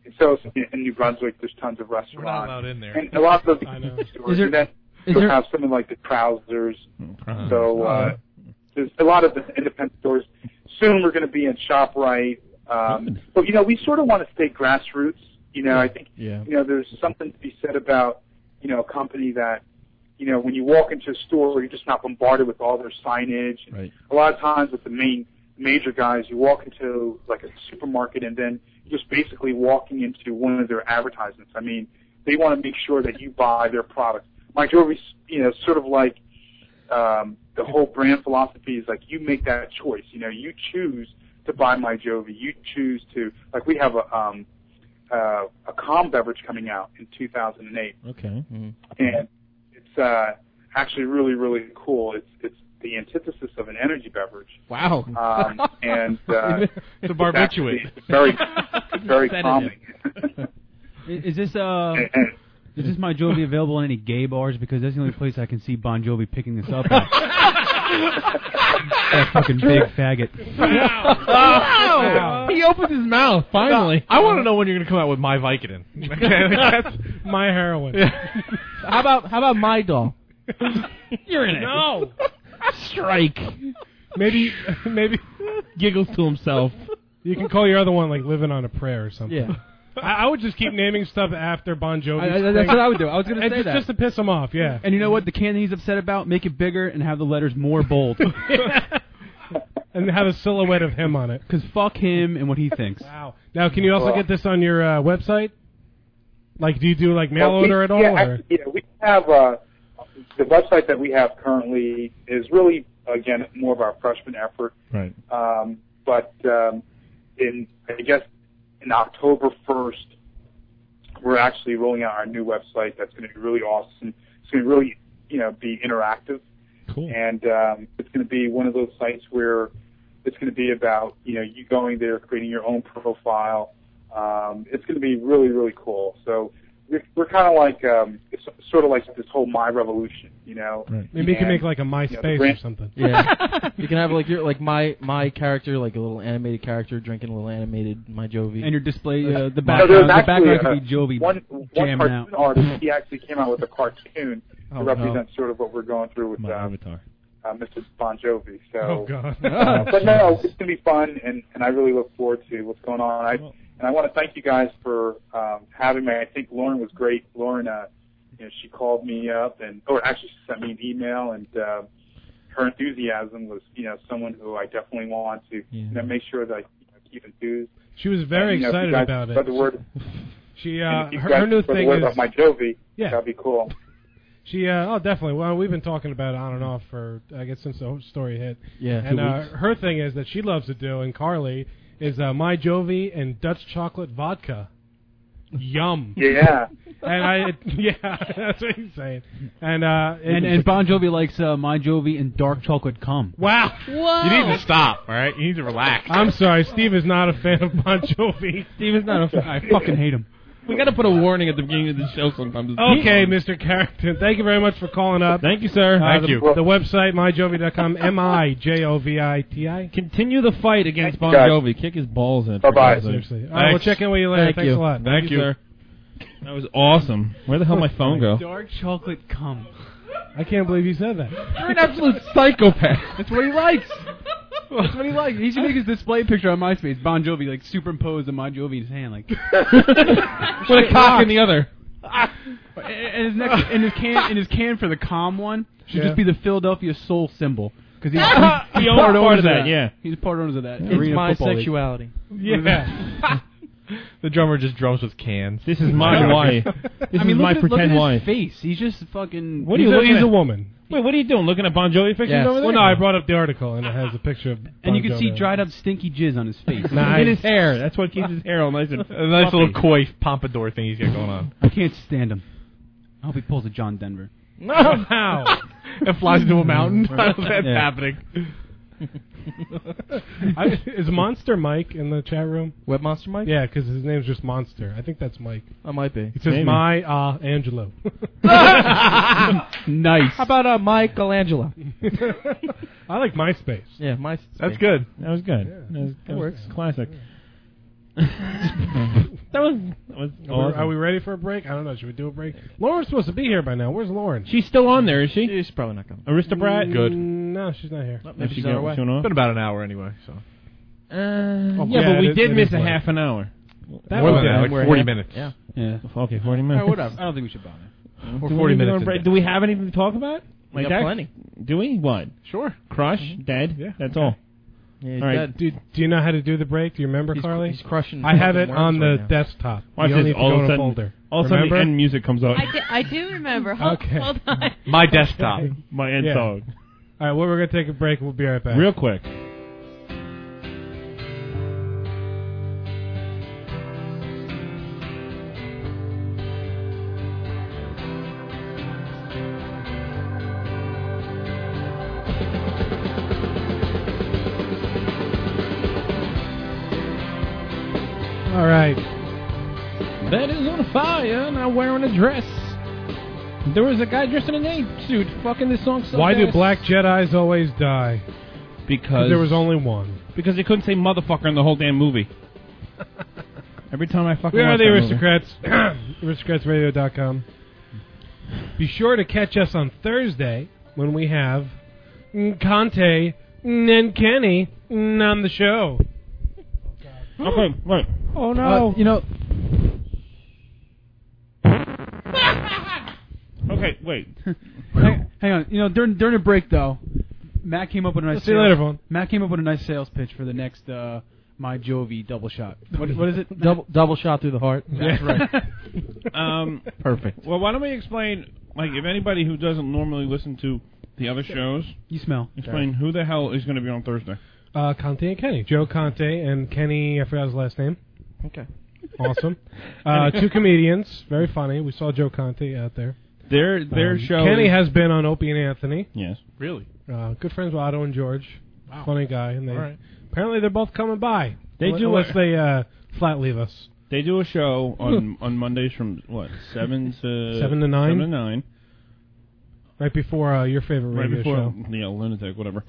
So in New Brunswick, there's tons of restaurants. We're not allowed in there. And a lot of those stores. And then you'll have something like the Trousers. So there's a lot of the independent stores. Soon we're going to be in ShopRite. But, you know, we sort of want to stay grassroots. You know, I think, you know, there's something to be said about, you know, a company that, you know, when you walk into a store, you're just not bombarded with all their signage. Right. A lot of times with the major guys, you walk into like a supermarket and then you're just basically walking into one of their advertisements. I mean, they want to make sure that you buy their product. My Jovi's, you know, sort of like the whole brand philosophy is like you make that choice. You know, you choose to buy My Jovi. You choose to, like we have a calm beverage coming out in 2008. Okay. And it's actually really, really cool. It's the antithesis of an energy beverage. Wow. And it's a barbiturate. It's very calming. Is this My Jovi available in any gay bars? Because that's the only place I can see Bon Jovi picking this up at. That fucking big faggot. Wow. He opened his mouth, finally. I want to know when you're going to come out with My Vicodin. That's my heroin. How about My Doll? You're in it. No. Strike. Maybe Giggles to himself. you can call your other one like Living on a Prayer or something. Yeah. I would just keep naming stuff after Bon Jovi. That's what I would do. I was going to say that. Just to piss him off, yeah. And you know what? The can he's upset about, make it bigger and have the letters more bold. And have a silhouette of him on it. Because fuck him and what he thinks. Wow. Now, can you also get this on your website? Like, do you do like mail order at all? Yeah, we have the website that we have currently is really, again, more of our freshman effort. Right. But in October 1st, we're actually rolling out our new website. That's going to be really awesome. It's going to really, you know, be interactive. Cool. And it's going to be one of those sites where it's going to be about, you know, you going there, creating your own profile. It's going to be really, really cool. So we're kind of like, it's sort of like this whole My Revolution, you know. Right. Maybe you can make like a MySpace or something. Yeah. You can have like your my character, like a little animated character drinking a little animated My Jovi. And your display, the background could be Jovi one jamming cartoon out. artist, he actually came out with a cartoon to represent sort of what we're going through with Avatar. Mr. Bon Jovi. So, oh God! But no, it's gonna be fun, and I really look forward to what's going on. And I want to thank you guys for having me. I think Lauren was great. Lauren, you know, she called me up, or actually she sent me an email, and her enthusiasm was, you know, someone who I definitely want to you know, make sure that I keep enthused. She was very excited about it. The word, she her new thing is My Jovi. Yeah, that'd be cool. She definitely. Well, we've been talking about it on and off for I guess since the story hit. Yeah, and her thing is that she loves to do, and Carly is My Jovi and Dutch chocolate vodka. Yum. Yeah. And that's what he's saying. And Bon Jovi likes My Jovi and dark chocolate cum. Wow. Whoa. You need to stop, all right? You need to relax. I'm sorry, Steve is not a fan of Bon Jovi. Steve is not a fan. I fucking hate him. We got to put a warning at the beginning of the show sometimes. Okay, Mr. Carrington. Thank you very much for calling up. Thank you, sir. Thank you. The website, myjovi.com, MIJOVITI. Continue the fight against Bon Jovi. Kick his balls in. Bye-bye. Seriously. All right, we'll check in with you later. Thanks a lot. Thank you, sir. That was awesome. Where the hell did my phone go? Dark chocolate cum. I can't believe you said that. You're an absolute psychopath. That's what he likes. That's what he likes. He should make his display picture on MySpace. Bon Jovi, like, superimposed on My Jovi's hand, like. With a cock in the other. And his can for the calm one should just be the Philadelphia Soul symbol. Because he's part of that, yeah. He's part owner of that. It's my sexuality. Yeah. The drummer just drums with cans. This is my wife. This is my pretend wife. Look at his face. He's just fucking. What are you looking at? He's a woman. Wait, what are you doing? Looking at Bon Jovi pictures over there? Well, no, I brought up the article, and it has a picture of Bon And you can Jovi see dried up stinky jizz on his face. Nice. In his hair. That's what keeps his hair all nice and A nice little coif pompadour thing he's got going on. I can't stand him. I hope he pulls a John Denver. No. Wow. It flies into a mountain. That's happening. Is Monster Mike in the chat room? Web Monster Mike? Yeah, because his name's just Monster. I think that's Mike. I might be. It says Angelo. Nice. How about Michelangelo? I like MySpace. Yeah, MySpace. That's good. That was good. Yeah. That works. Classic. That was awesome. Are we ready for a break? I don't know. Should we do a break? Lauren's supposed to be here by now. Where's Lauren? She's still on there, is she? She's probably not coming. Aristobrat? Good. No, she's not here. Maybe she's on her way. It's been about an hour anyway, so. Yeah, but we did miss a half an hour. That more than that, like 40 minutes. Yeah. Okay, 40 minutes. Whatever. I don't think we should bother. We're 40 minutes. Do we have anything to talk about? We got that? plenty. Do we? What? Sure. Crush? Dead? Yeah. That's all. Yeah, he's All right. dead. Do you know how to do the break? Do you remember, Carly? He's crushing. I have it worms on the right now. desktop. Watch you don't this. need to All go of a in a sudden, folder. all of a sudden the Remember? end music comes out. I do remember. Hold on. My desktop. My end Yeah. song. All right, well, we're going to take a break. We'll be right back. Real quick. All right. That is on fire, not wearing a dress. There was a guy dressed in an ape suit. Fucking this song so Why do fast. black Jedis always die? Because there was only one. Because they couldn't say motherfucker in the whole damn movie. Every time I fucking We are watch the that movie. Aristocrats. AristocratsRadio.com. Be sure to catch us on Thursday when we have Conte and Kenny on the show. Okay, right. Oh, no. Okay, wait. Hang on. During the break though, Matt came up with a nice. See you later, Vaughn. Matt came up with a nice sales pitch for the next My Jovi double shot. What is it? Double shot through the heart. That's right. Perfect. Well, why don't we explain, like, if anybody who doesn't normally listen to the other shows, you smell. Explain who the hell is going to be on Thursday. Conte and Kenny. Joe Conte and Kenny, I forgot his last name. Okay. Awesome. Two comedians. Very funny. We saw Joe Conte out there. Their show. Kenny has been on Opie and Anthony. Yes. Really? Good friends with Otto and George. Wow. Funny guy. And they All right. apparently they're both coming by. They do unless they flat leave us. They do a show on Mondays from, 7 to 7 to 9? 7 to 9. Right before your favorite Right radio before, show. yeah, Lunatic, whatever.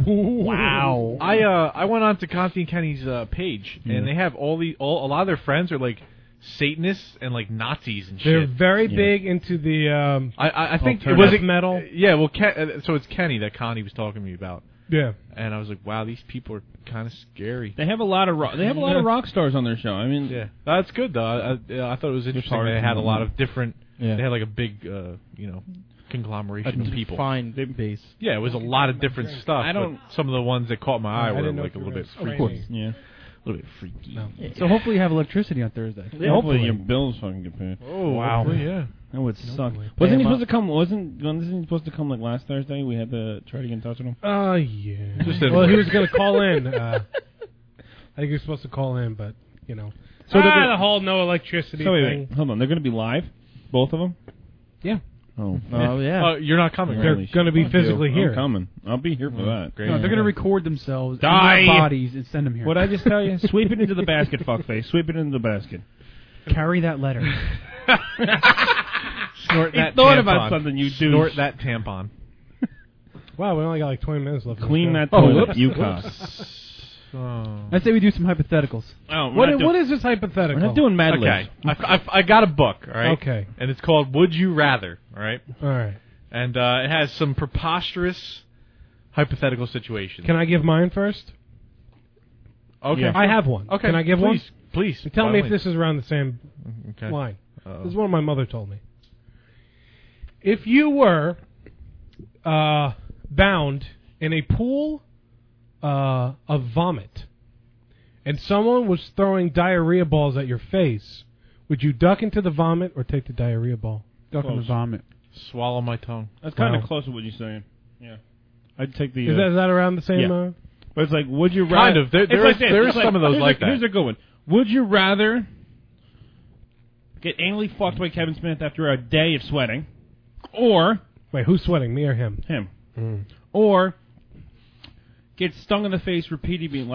Wow. I went on to Conte and Kenny's page, and they have a lot of their friends are like Satanists and like Nazis and shit. They're very big into the I think it was metal. Yeah, well, so it's Kenny that Connie was talking to me about. Yeah, and I was like, wow, these people are kind of scary. They have a lot of rock stars on their show. I mean, yeah, that's good though. I thought it was interesting. They had a lot of different. Yeah. They had like a big, conglomeration of people. Fine base. Yeah, it was a lot of different stuff. But some of the ones that caught my eye were like a little bit freaky. Yeah. A little bit freaky. No. So hopefully you have electricity on Thursday. Yeah, hopefully your bills fucking get paid. Oh wow! Yeah, that would suck. Wasn't he supposed to come? Wasn't he supposed to come like last Thursday? We had to try to get in touch with him. Oh yeah. Well, he was going to call in. I think he was supposed to call in, but So the whole no electricity wait, thing. Hold on, they're going to be live, both of them. Yeah. Oh yeah. You're not coming. They're Right? going to be physically here. I'm coming. I'll be here for that. Great. No, they're going to record themselves in Die. their bodies and send them here. What I just tell you? Sweep it into the basket, fuckface. Sweep it into the basket. Carry that letter. Snort that thought tampon. about something, you do. Snort that tampon. Wow, we only got like 20 minutes left. Clean that toilet, toilet, you cuss. I say we do some hypotheticals. Oh, what is this hypothetical? We're not doing Mad Libs. Okay, I got a book. All right. Okay. And it's called "Would You Rather." All right. All right. And it has some preposterous hypothetical situations. Can I give mine first? Okay. Yeah. I have one. Okay. Can I give one? Please. Tell me if By all this is around the same Okay. line. Uh-oh. This is what my mother told me. If you were bound in a pool of vomit and someone was throwing diarrhea balls at your face, would you duck into the vomit or take the diarrhea ball? Duck in the vomit. Swallow my tongue. That's kind of Wow. close to what you're saying. Yeah. I'd take the... Is that around the same... yeah. But it's like, would you rather... Kind of. There like is some of those like that. Here's a good one. Would you rather get anally fucked by Kevin Smith after a day of sweating, or... Wait, who's sweating, me or him? Him. Mm. Or get stung in the face repeatedly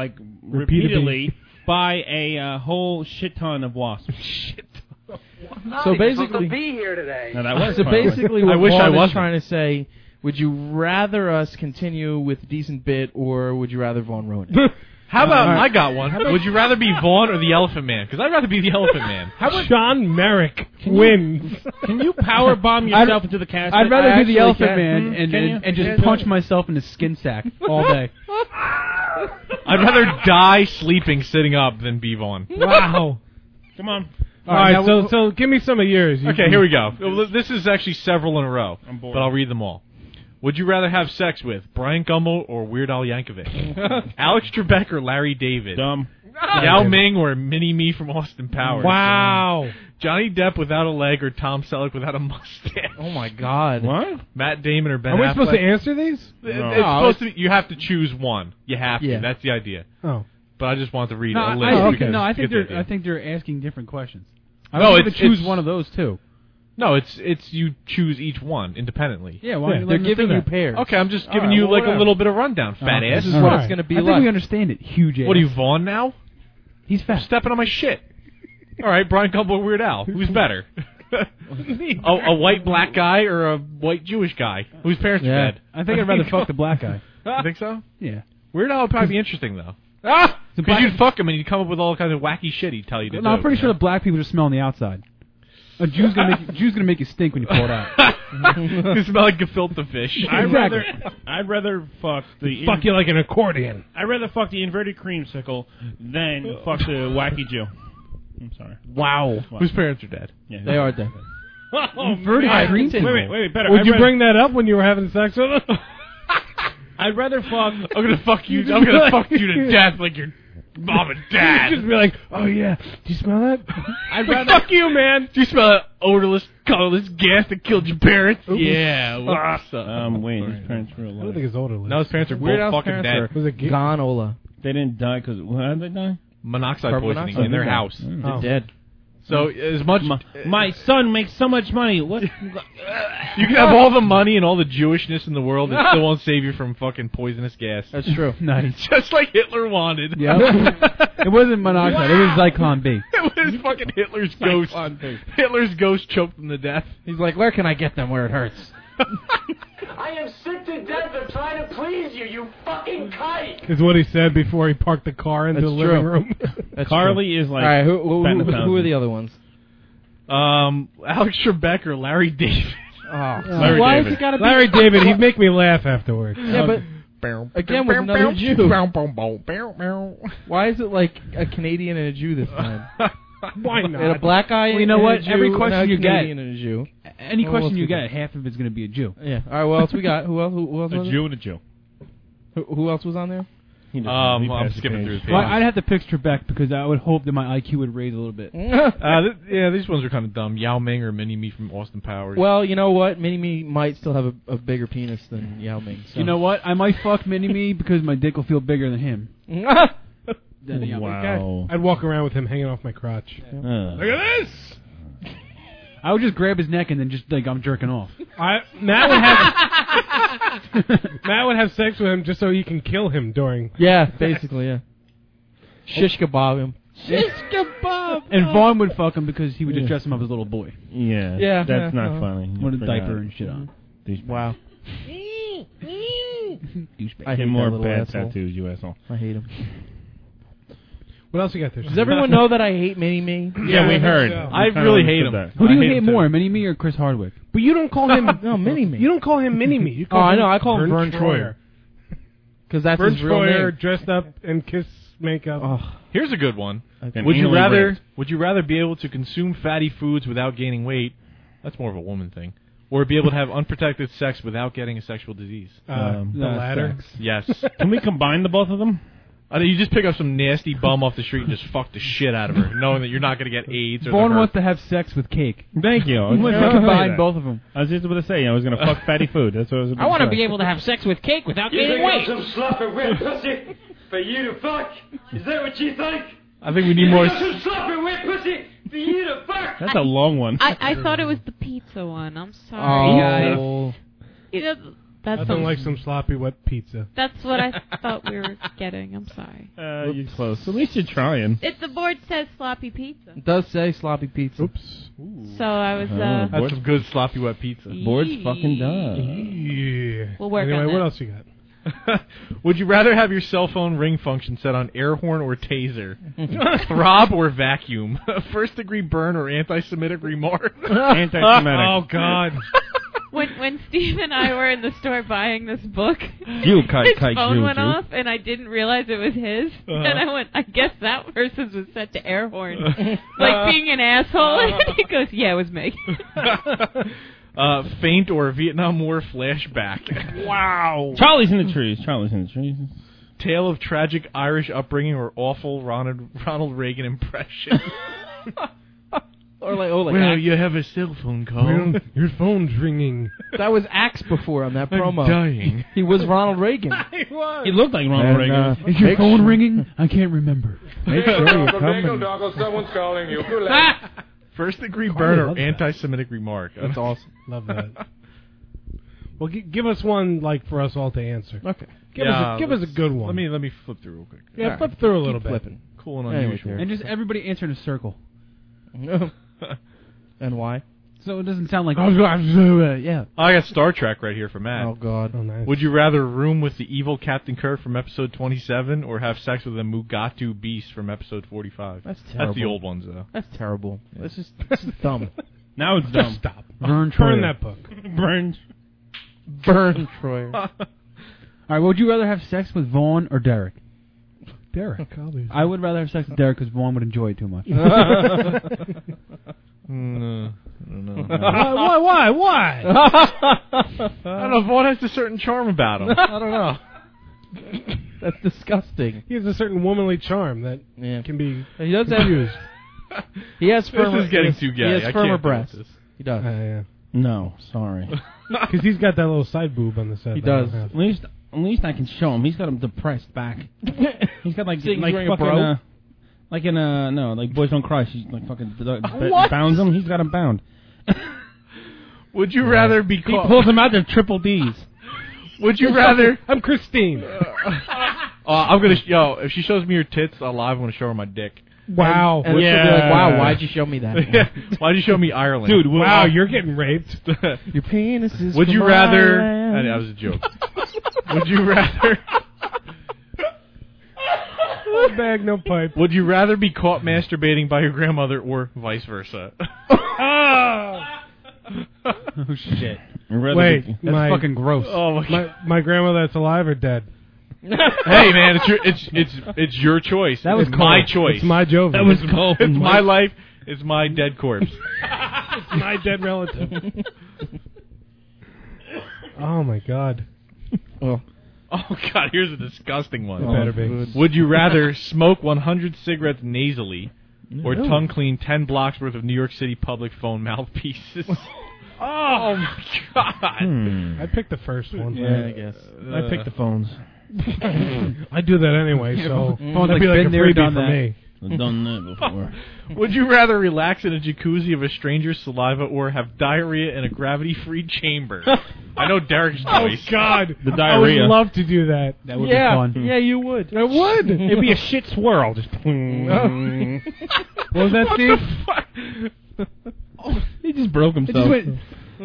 by a whole shit ton of wasps. So So basically, basically- supposed to be here today. Now, that was So funny. basically, I what wish I Paul is wasn't. trying to say: would you rather us continue with decent bit, or would you rather Vaughn ruin it? How about I got one? Would you rather be Vaughn or the Elephant Man? Because I'd rather be the Elephant Man. How about Sean Merrick wins? Can you power bomb yourself into the casket? I'd rather be the Elephant Man and just punch myself in a skin sack all day. I'd rather die sleeping sitting up than be Vaughn. Wow. Come on. All right, so give me some of yours. Okay, here we go. This is actually several in a row, I'm bored. but I'll read them all. Would you rather have sex with Brian Gumbel or Weird Al Yankovic? Alex Trebek or Larry David? Dumb. Yao Ming or Mini-Me from Austin Powers? Wow. Johnny Depp without a leg or Tom Selleck without a mustache? Oh my God. What? Matt Damon or Ben Are we Affleck? supposed to answer these? It's supposed to be, you have to choose one. You have to. Yeah. That's the idea. Oh. But I just want to read No, a list. I think they're asking different questions. I No, would it's- choose it's- one of those too. No, it's you choose each one independently. Yeah, why They're giving you pairs. Okay, I'm just All giving right, you well, like whatever. a little bit of rundown, fat ass. This is All what right. it's going to be I think like. we understand it. Huge ass. What are you, Vaughn now? He's I'm fat. stepping on my shit. All right, Brian Gumbel or Weird Al. Who's better? a white black guy or a white Jewish guy whose parents are dead? I think I'd rather fuck the black guy. You think so? Yeah. Weird Al would probably be interesting though. Because you'd fuck him and you'd come up with all kinds of wacky shit he'd tell you to do. No, I'm pretty sure the black people just smell on the outside. A Jew's gonna make you stink when you pull it out. You smell like gefilte fish. I'd rather fuck the Fuck you like an accordion. I'd rather fuck the inverted creamsicle than fuck the wacky Jew. I'm sorry. Wow. Whose parents are dead? Yeah, They are dead. Inverted Wait, better. Would you bring that up when you were having sex with him? I'd rather fuck. I'm gonna fuck you. I'm gonna fuck you to death like your mom and dad. Just be like, oh yeah, do you smell that? I'd rather. Fuck you, man. Do you smell that odorless, colorless gas that killed your parents? Yeah. Awesome. Wait, his parents were I don't alive. think it's odorless. No, his parents are Weird both Al's fucking parents dead. Was it Gone, Ola. They didn't die because how did they die? Monoxide Carbon poisoning monoxide. in their house. They're dead. So as much My son makes so much money. What? you can have all the money and all the Jewishness in the world, it still won't save you from fucking poisonous gas. That's true. Nice. Just like Hitler wanted. Yep. It wasn't monoxide. It was Zyklon B. It was fucking Hitler's ghost. Hitler's ghost choked him to death. He's like, where can I get them where it hurts? I am sick to death of trying to please you, you fucking kite! Is what he said before he parked the car into That's the living true. room. That's Carly is like. All right, who are the the? other ones? Alex Trebek or Larry David. Oh, Larry why David. has it got to be Larry David, he'd make me laugh afterwards. Yeah, but again with another Jew. Why is it like a Canadian and a Jew this time? Why not? And a black guy. Well, you know and what? A Jew, Every and question a you get- Canadian and a Jew. Any What question else you we get, half of it's going to be a Jew. Yeah. All right. What else we got? Who else? Who else? A was it? Jew and a Jew. Who else was on there? I'm skipping through the page. Well, I'd have to pick Trebek because I would hope that my IQ would raise a little bit. Yeah, these ones are kind of dumb. Yao Ming or Mini-Me from Austin Powers. Well, you know what? Mini-Me might still have a bigger penis than Yao Ming. So. You know what? I might fuck Mini-Me because my dick will feel bigger than him. Than Yao Ming. Wow. I'd walk around with him hanging off my crotch. Look Look at this! I would just grab his neck and then just like I'm jerking off. Matt would have sex with him just so he can kill him during. Yeah, basically, yeah. Shish kebab him. Shish kebab. And Vaughn would fuck him because he would just dress him up as a little boy. Yeah. Yeah, That's yeah, not funny. With a diaper and shit on. Wow. I hate Get more that little bad asshole. tattoos, you asshole. I hate him. What else you got there? Does everyone know that I hate Mini-Me? Yeah, we heard. so. I really hate him. Who do you I hate more, Mini-Me or Chris Hardwick? But you don't call him No, Mini-Me. You don't call him Mini-Me. You call Oh, I him know. I call him Vern Troyer. Because that's Vern his real Troyer name. dressed up in Kiss makeup. Oh, Here's a good one. okay. Would you anally rather raped. Would you rather be able to consume fatty foods without gaining weight? That's more of a woman thing. Or be able to have unprotected sex without getting a sexual disease? The latter. Sex. Yes. Can we combine the both of them? You just pick up some nasty bum off the street and just fuck the shit out of her, knowing that you're not going to get AIDS or Vaughn the wants to have sex with cake. Thank you. I was He wants to gonna say combine that. both of them. I was just about to say I was going to fuck fatty food. That's what I was about I want to say. be able to have sex with cake without You gaining think I'm weight. some sloppy wet pussy for you to fuck? Is that what you think? I think we need You more. think I'm some sloppy wet pussy for you to fuck? That's a long one. I thought it was the pizza one. I'm sorry, guys. Oh. You know, that's Nothing like some sloppy wet pizza. That's what I thought we were getting. I'm sorry. You're close. At least you're trying. The board says sloppy pizza. It does say sloppy pizza. Oops. So I was. That's some good sloppy wet pizza. Board's fucking done. Yeah. We'll work anyway, on what that. else you got? Would you rather have your cell phone ring function set on air horn or taser? Throb or vacuum? First-degree burn or anti-Semitic remark? Anti-Semitic. Oh, God. When Steve and I were in the store buying this book, You his kite, phone you, went you. off, and I didn't realize it was his. And I went, I guess that person's was set to air horn. Like being an asshole. And he goes, yeah, it was me. Faint or Vietnam War flashback? Wow. Charlie's in the trees. Charlie's in the trees. Tale of tragic Irish upbringing or awful Ronald Reagan impression? Or like, oh, like well, Axe. you have a cell phone call. Well, your phone's ringing. That was Axe before on that promo. I'm dying. He was Ronald Reagan. He looked like Ronald Reagan. Is your phone ringing? I can't remember. Make sure you come and... Someone's calling you. First-degree burn or anti-Semitic remark? That's awesome. Love that. Well, give us one like for us all to answer. Okay. Give us a good one. Let me flip through real quick. Yeah, flip through a little bit. Flipping. Cool and Anyway, unusual. And just everybody answer in a circle. And why? So it doesn't sound like... yeah. I got Star Trek right here for Matt. Oh, God. Oh, nice. Would you rather room with the evil Captain Kirk from episode 27 or have sex with a Mugatu beast from episode 45? That's terrible. That's the old ones, though. That's terrible. Yeah. This is dumb. Now it's dumb. Just stop. Burn Burn that book. Burn. Burn Troyer. All right, would you rather have sex with Vaughn or Derek? Derek. I would rather have sex with Derek because Vaughn would enjoy it too much. No, no. Why? I don't know. Vaughn has a certain charm about him. I don't know. That's disgusting. He has a certain womanly charm that can be He does used. He has firmer. This is getting too gay. He I has firmer can't deal with breasts. this. He does. Yeah. No, sorry. Because he's got that little side boob on the side. He that I does. don't have. At least I can show him. He's got a depressed back. He's got like So he's like wearing a fucking bro? like in no like Boys Don't Cry. She's like fucking What? bounds him. He's got him bound. Would you rather be He caught? pulls him out to triple D's. Would you rather? I'm Christine. I'm gonna. If she shows me her tits, I'm gonna show her my dick. Wow. And she'll be like, wow, why'd you show me that? Why'd you show me Ireland? Dude, Wow, you're getting raped. Your penis is Would you from rather? Ireland. That was a joke. Would you rather? No bag, no pipe. Would you rather be caught masturbating by your grandmother or vice versa? Oh, shit. Wait, That's fucking gross. Oh my grandmother that's alive or dead? Hey man, it's your choice. That was it's my cold. choice. It's my Jovi. That was cold. It's my life. It's my dead corpse. It's my dead relative. Oh my God. Oh God, here's a disgusting one. It better be. Would you rather smoke 100 cigarettes nasally or No. tongue clean 10 blocks worth of New York City public phone mouthpieces? Oh my God. I picked the first one. Yeah, I guess. I picked the phones. I do that anyway, so Phone's that'd be like a been there, freebie done for that. me. I've done that before. Would you rather relax in a jacuzzi of a stranger's saliva or have diarrhea in a gravity-free chamber? I know Derek's choice. Oh God, The I diarrhea. would love to do that. That would be fun. Yeah, you would. I would. It'd be a shit swirl. Just. What was that, Steve? He just broke It just himself. went,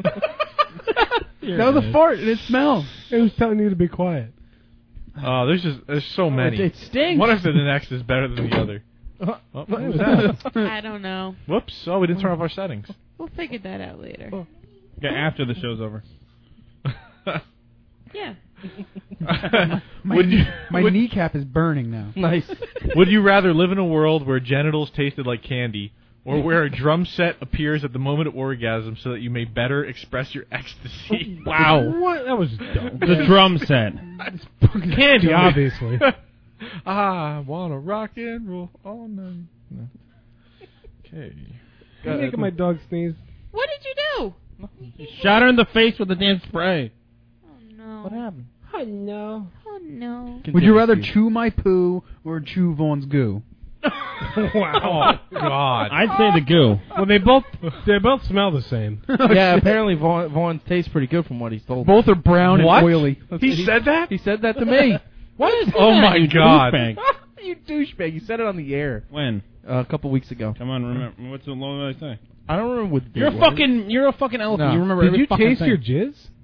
that was a fart and it smelled. It was telling you to be quiet. Oh, there's so many. It stinks. One after the next is better than the other. Oh, what was that? I don't know. Whoops! Oh, we didn't turn off our settings. We'll figure that out later. Yeah, after the show's over. Yeah. My kneecap is burning now. Nice. Would you rather live in a world where genitals tasted like candy, or where a drum set appears at the moment of orgasm so that you may better express your ecstasy? Wow. What? That was dumb. The drum set. Candy, obviously. I wanna rock and roll all night. No. Okay. Can you make my dog sneeze? What did you do? Shot her in the face with a damn spray. Oh no. What happened? Oh no. Oh no. Would you rather chew my poo or chew Vaughn's goo? Wow. Oh God. I'd say the goo. Well, they both smell the same. Yeah, apparently Vaughn tastes pretty good from what he's told. Both are brown What? and oily. He said that? He said that to me. What is Oh that, my you God. douchebag? You douchebag. You said it on the air When? a couple weeks ago. Come on, remember. What's the law I say? I don't remember what. You're a fucking elephant. No. You remember Did every you fucking taste thing. your jizz?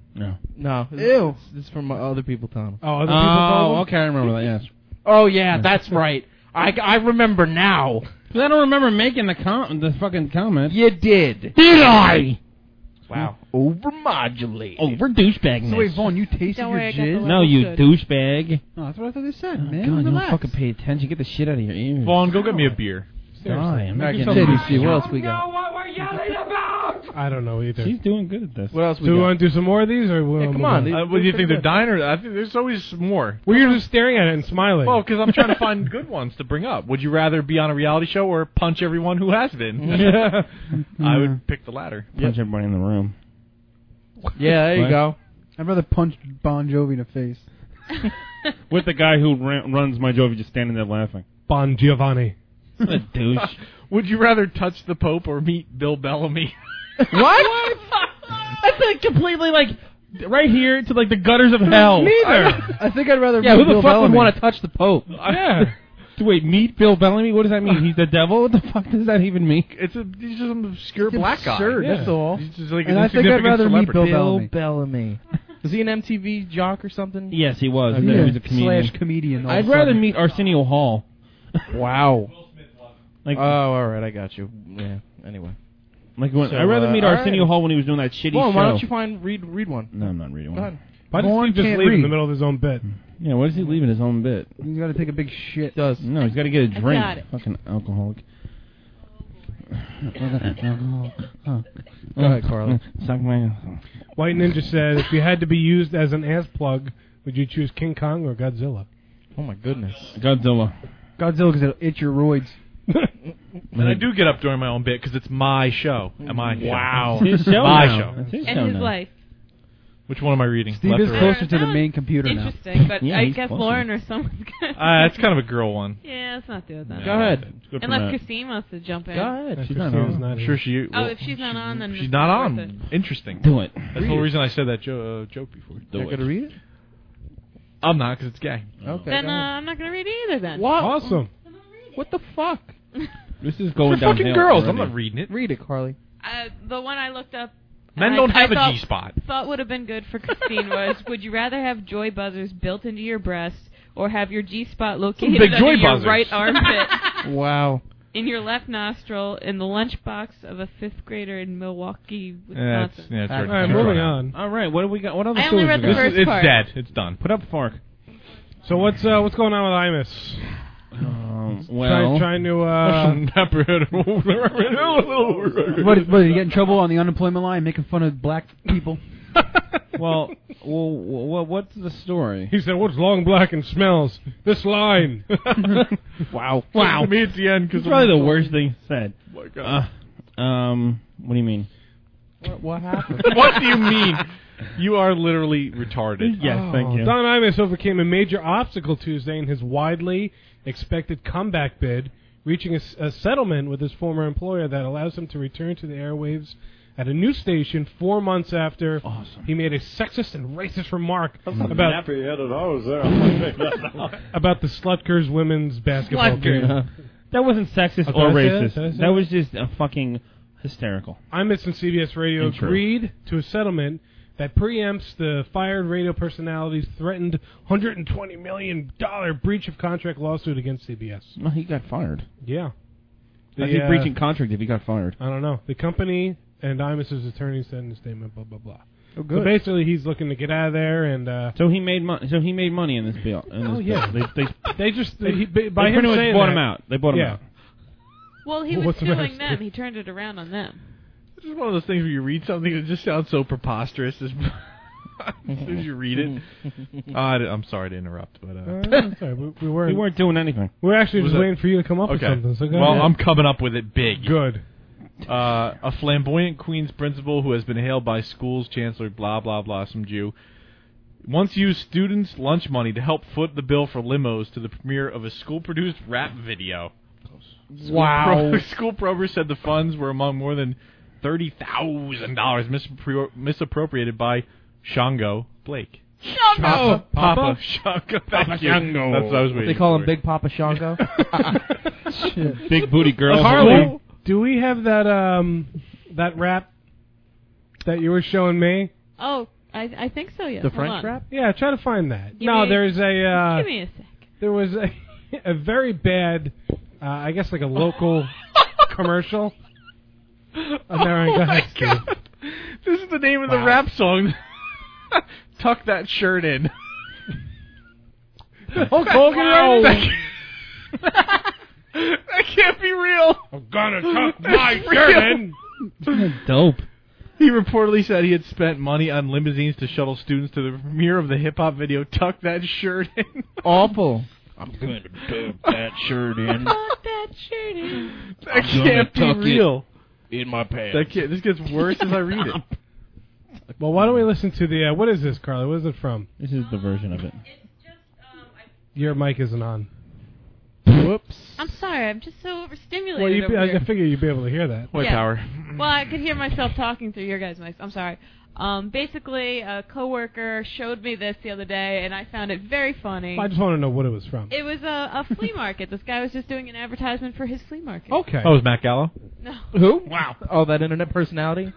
No. Ew. This is from other people, Tom. Oh, other people told him? Okay, I remember that. Yes. Oh yeah, that's right. I remember now. But I don't remember making the fucking comment. You did. Did I? Wow. Overmodulate. Over douchebagness. So wait, Vaughn, you tasted Don't your worry, I got the jizz? level No, you good. douchebag. Oh, that's what I thought they said, Oh, man. God, you don't Relax. fucking pay attention. Get the shit out of your ears. Vaughn, go get me a beer. Die. I'm not Seriously. getting Teddy, see what else we got. What we're yelling about? I don't know either. She's doing good at this. What else we Do we got? want to do some more of these, or Yeah, come on. What do you think? They're dying, or I think there's always more. Well, you're just staring at it and smiling. Well, because I'm trying to find good ones to bring up. Would you rather be on a reality show or punch everyone who has been? I would pick the latter. Punch everybody in the room. Yeah, there you What? go. I'd rather punch Bon Jovi in the face. With the guy who runs my Jovi just standing there laughing. Bon Giovanni. What a douche. Would you rather touch the Pope or meet Bill Bellamy? What? That's like completely like right here to like the gutters of hell. Neither. I think I'd rather Yeah, who meet the Bill fuck Bellamy. would want to touch the Pope? Yeah. Wait, meet Bill Bellamy? What does that mean? He's the devil? What the fuck does that even mean? He's just some obscure It's black guy. absurd, Yeah. that's all. He's just like And an I think I'd insignificant rather meet celebrity. Bill Bellamy. Was he an MTV jock or something? Yes, he was. Okay. He was a Yeah, comedian. slash comedian. all I'd of a rather sudden. meet Arsenio Hall. Wow. Like, Oh, all right, I got you. Yeah. Anyway. like when, So, I'd rather meet all Arsenio right. Hall when he was doing that shitty Well, show. why don't you read one? No, I'm not reading Go one. ahead. Why does Vaughn Steve just can't leave in read. the middle of his own bit? Yeah, what is he leaving his own bit? He's got to take a big shit. Does. No, he's got to get a drink. got it. Fucking alcoholic. Go ahead, Carly. Suck my. White Ninja said, if you had to be used as an ass plug, would you choose King Kong or Godzilla? Oh my goodness. Godzilla. Godzilla, because it'll itch your roids. And I do get up during my own bit because it's my show. Wow. It's his show My now. show. It's his And show his now. life. Which one am I reading? Steve Left is or right? closer to the That was main computer now. Interesting, but Yeah, I he's guess closer. Lauren or someone's gonna. It's kind of a girl one. Yeah, let's not do it then. Go ahead. It's good for Unless Matt. Christine wants to jump in. Go ahead. She's not not on. I'm here. sure she. Oh, well, if she's not on, then she's it's not not worth on. Interesting. Do it. That's the whole reason I said that joke before. You're going to read it? I'm not because it's gay. Okay. Then go ahead. I'm not gonna read it either. Then. What? Awesome. What the fuck? This is going For fucking downhill girls. already. I'm not reading it. Read it, Carly. The one I looked up. Men and don't I have a thought- G-spot. Thought would have been good for Christine was: would you rather have joy buzzers built into your breast, or have your G-spot located big joy under your buzzers. right armpit, Wow. in your left nostril, in the lunchbox of a fifth grader in Milwaukee, Yeah, Wisconsin? it's All already right, come moving out. on. All right, what do we got? What other I only stories read we the got? first It's part. dead. It's done. Put up Fark. So what's going on with Imus? Well, Trying to What, did he get in trouble on the unemployment line, making fun of black people? well, what's the story? He said, "What's long black and smells? This line." Wow. Me at the end because It's probably the worst thing said. Oh my God. What do you mean? What happened? What do you mean? You are literally retarded. Yes, thank you. Don Imus overcame a major obstacle Tuesday in his widely expected comeback bid, reaching a settlement with his former employer that allows him to return to the airwaves at a new station 4 months after he made a sexist and racist remark about the Slutkers women's basketball game. That wasn't sexist Oh, or did I say that? racist. Did I say That was just fucking hysterical. Imus and CBS Radio Intro. agreed to a settlement that preempts the fired radio personality's threatened $120 million breach of contract lawsuit against CBS. No, he got fired. Yeah. How's he breaching contract if he got fired? I don't know. The company and Imus's attorney said in a statement, blah, blah, blah. Oh, good. So basically, he's looking to get out of there, and So he made money. So he made money in this bill. Oh, yeah. They they just by they him pretty much saying bought that, him out. They bought him yeah. out. Well, he was What's the suing rest? them. He turned it around on them. This is one of those things where you read something that just sounds so preposterous as soon as you read it. I'm sorry to interrupt, but Sorry, we We weren't. weren't doing anything. We're actually Was just it- waiting for you to come up with okay. something. So go Well, ahead. I'm coming up with it big. Good. A flamboyant Queens principal who has been hailed by school's chancellor, blah, blah, blah, some Jew, once used students' lunch money to help foot the bill for limos to the premiere of a school-produced rap video. Wow. School Prover said the funds were among more than $30,000 misappropriated by Shango Blake. Shango! Papa Shango. Thank you. Shango. That's what I was waiting They call for. him Big Papa Shango. Big booty girl. Harley, do we have that that rap that you were showing me? Oh, I think so, yes. The Hold French on. rap? Yeah, try to find that. Give No, me- there's a. Give me a sec. There was a very bad, I guess like a local commercial. American, go ahead, Steve. This is the name of the Wow. rap song. Tuck that shirt in. Hulk Hogan wrote it? That can't be real. I'm gonna tuck my shirt in. Dope. He reportedly said he had spent money on limousines to shuttle students to the premiere of the hip-hop video Tuck That Shirt In. Awful. I'm going to tuck that shirt in. Tuck that shirt in. That can't be real. In my pants. That can't, this gets worse as I read it. Well, why don't we listen to the, what is this, Carly? What is it from? This is the version of it. Your mic isn't on. Whoops. I'm sorry, I'm just so overstimulated. Well, over here. I figure you'd be able to hear that. White Yeah. power. Well, I could hear myself talking through your guys' mics. I'm sorry. Basically, a coworker showed me this the other day, and I found it very funny. I just want to know what it was from. It was a flea market. This guy was just doing an advertisement for his flea market. Okay. Oh, it was Matt Gallo? No. Who? Wow. Oh, that internet personality?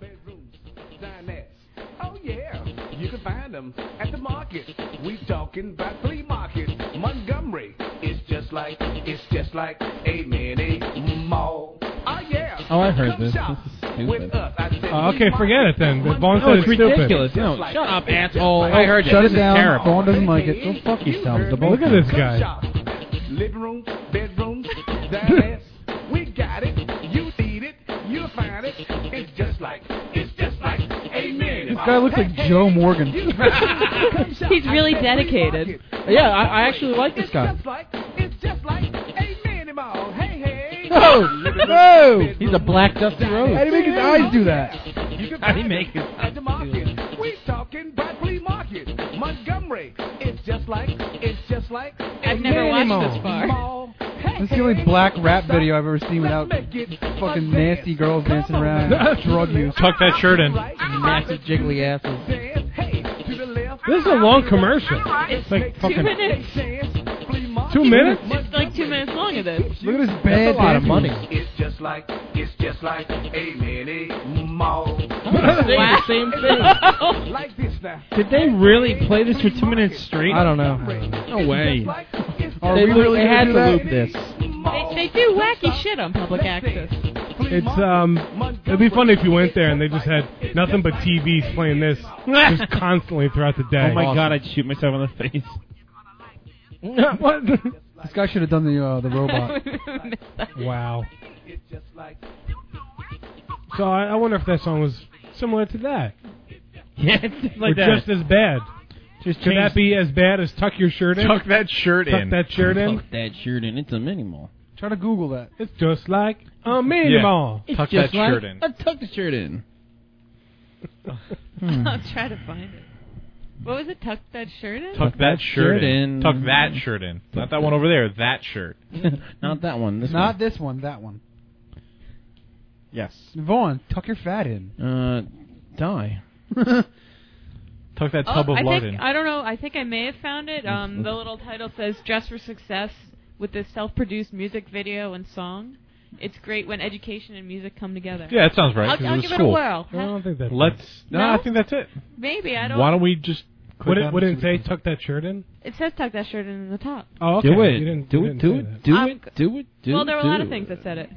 Oh yeah, you can find them at the market. We talking about flea market. Montgomery. It's just like a mini mall. Oh yeah. Oh, I heard Come this. shop This is stupid. with us. I said Okay, forget it then. Vaughn No, said it's it's stupid. ridiculous. No, shut up, asshole. I heard you. Shut This it is down. terrible. Vaughn doesn't like it. Go fuck yourself. The Look at this guy. Living room, bedroom, dinette. We got it. You need it. You'll find it. It's just like a mini This mall. guy looks like Joe Morgan. He's really dedicated. Yeah, I actually like this guy. It's just like a mini mall. Hey, hey. Whoa! He's a black Dusty Rhodes. How do you make his eyes do that? You can How do you find make it his at the market. We talking about flea market. Montgomery. It's just like I've never watched mall. this far. Mall. Hey, That's the only black rap video I've ever seen without let's make it fucking advance. nasty girls dancing Come on around, now. drug use. Tuck that shirt in. Nasty jiggly asses. Dance, hey, to the left. This is a long commercial. It's like 2 fucking minutes. 2 minutes? It's like 2 minutes long of this. Look at this That's bad a lot of dance money. moves. It's just like a mini mall. Saying the same thing. Like this now. Did they really play this for 2 minutes straight? I don't know. No way. Are They, we really they gonna had do to that? loop this. They do wacky shit on public access. It's it'd be funny if you went there and they just had nothing but TVs playing this just constantly throughout the day. Oh my god, I'd shoot myself in the face. What? This guy should have done the robot. Wow. So I wonder if that song was similar to that. Yeah, it's just like or that. just as bad. Just Could that be as bad as tuck your shirt in? Tuck that shirt Tuck in. that shirt in? Tuck that shirt in. It's a minimal. Try to Google that. It's just like a minimal. It's Tuck just that like shirt in. Tuck the shirt in. I'll try to find it. What was it? Tuck that shirt in? Tuck that shirt in. in. Tuck that shirt in. Not that one over there. That shirt. Not that one. This Not one. this one, that one. Yes. Vaughn, tuck your fat in. Die. Tuck that tub of I blood think, in. I don't know. I think I may have found it. The little title says "Dress for Success" with this self-produced music video and song. It's great when education and music come together. Yeah, that sounds right. 'cause I'll it was give it a school. whirl. I don't think that's No, No? I think that's it. Maybe I don't. Why don't we just? What did it say? Tuck that shirt in? It says "Tuck that shirt in" the top. Oh, okay. Do it. You didn't, Do you it. didn't Do say it. that. Do I'm it. Do it. Do well, it. there were a do lot of it. things that said it.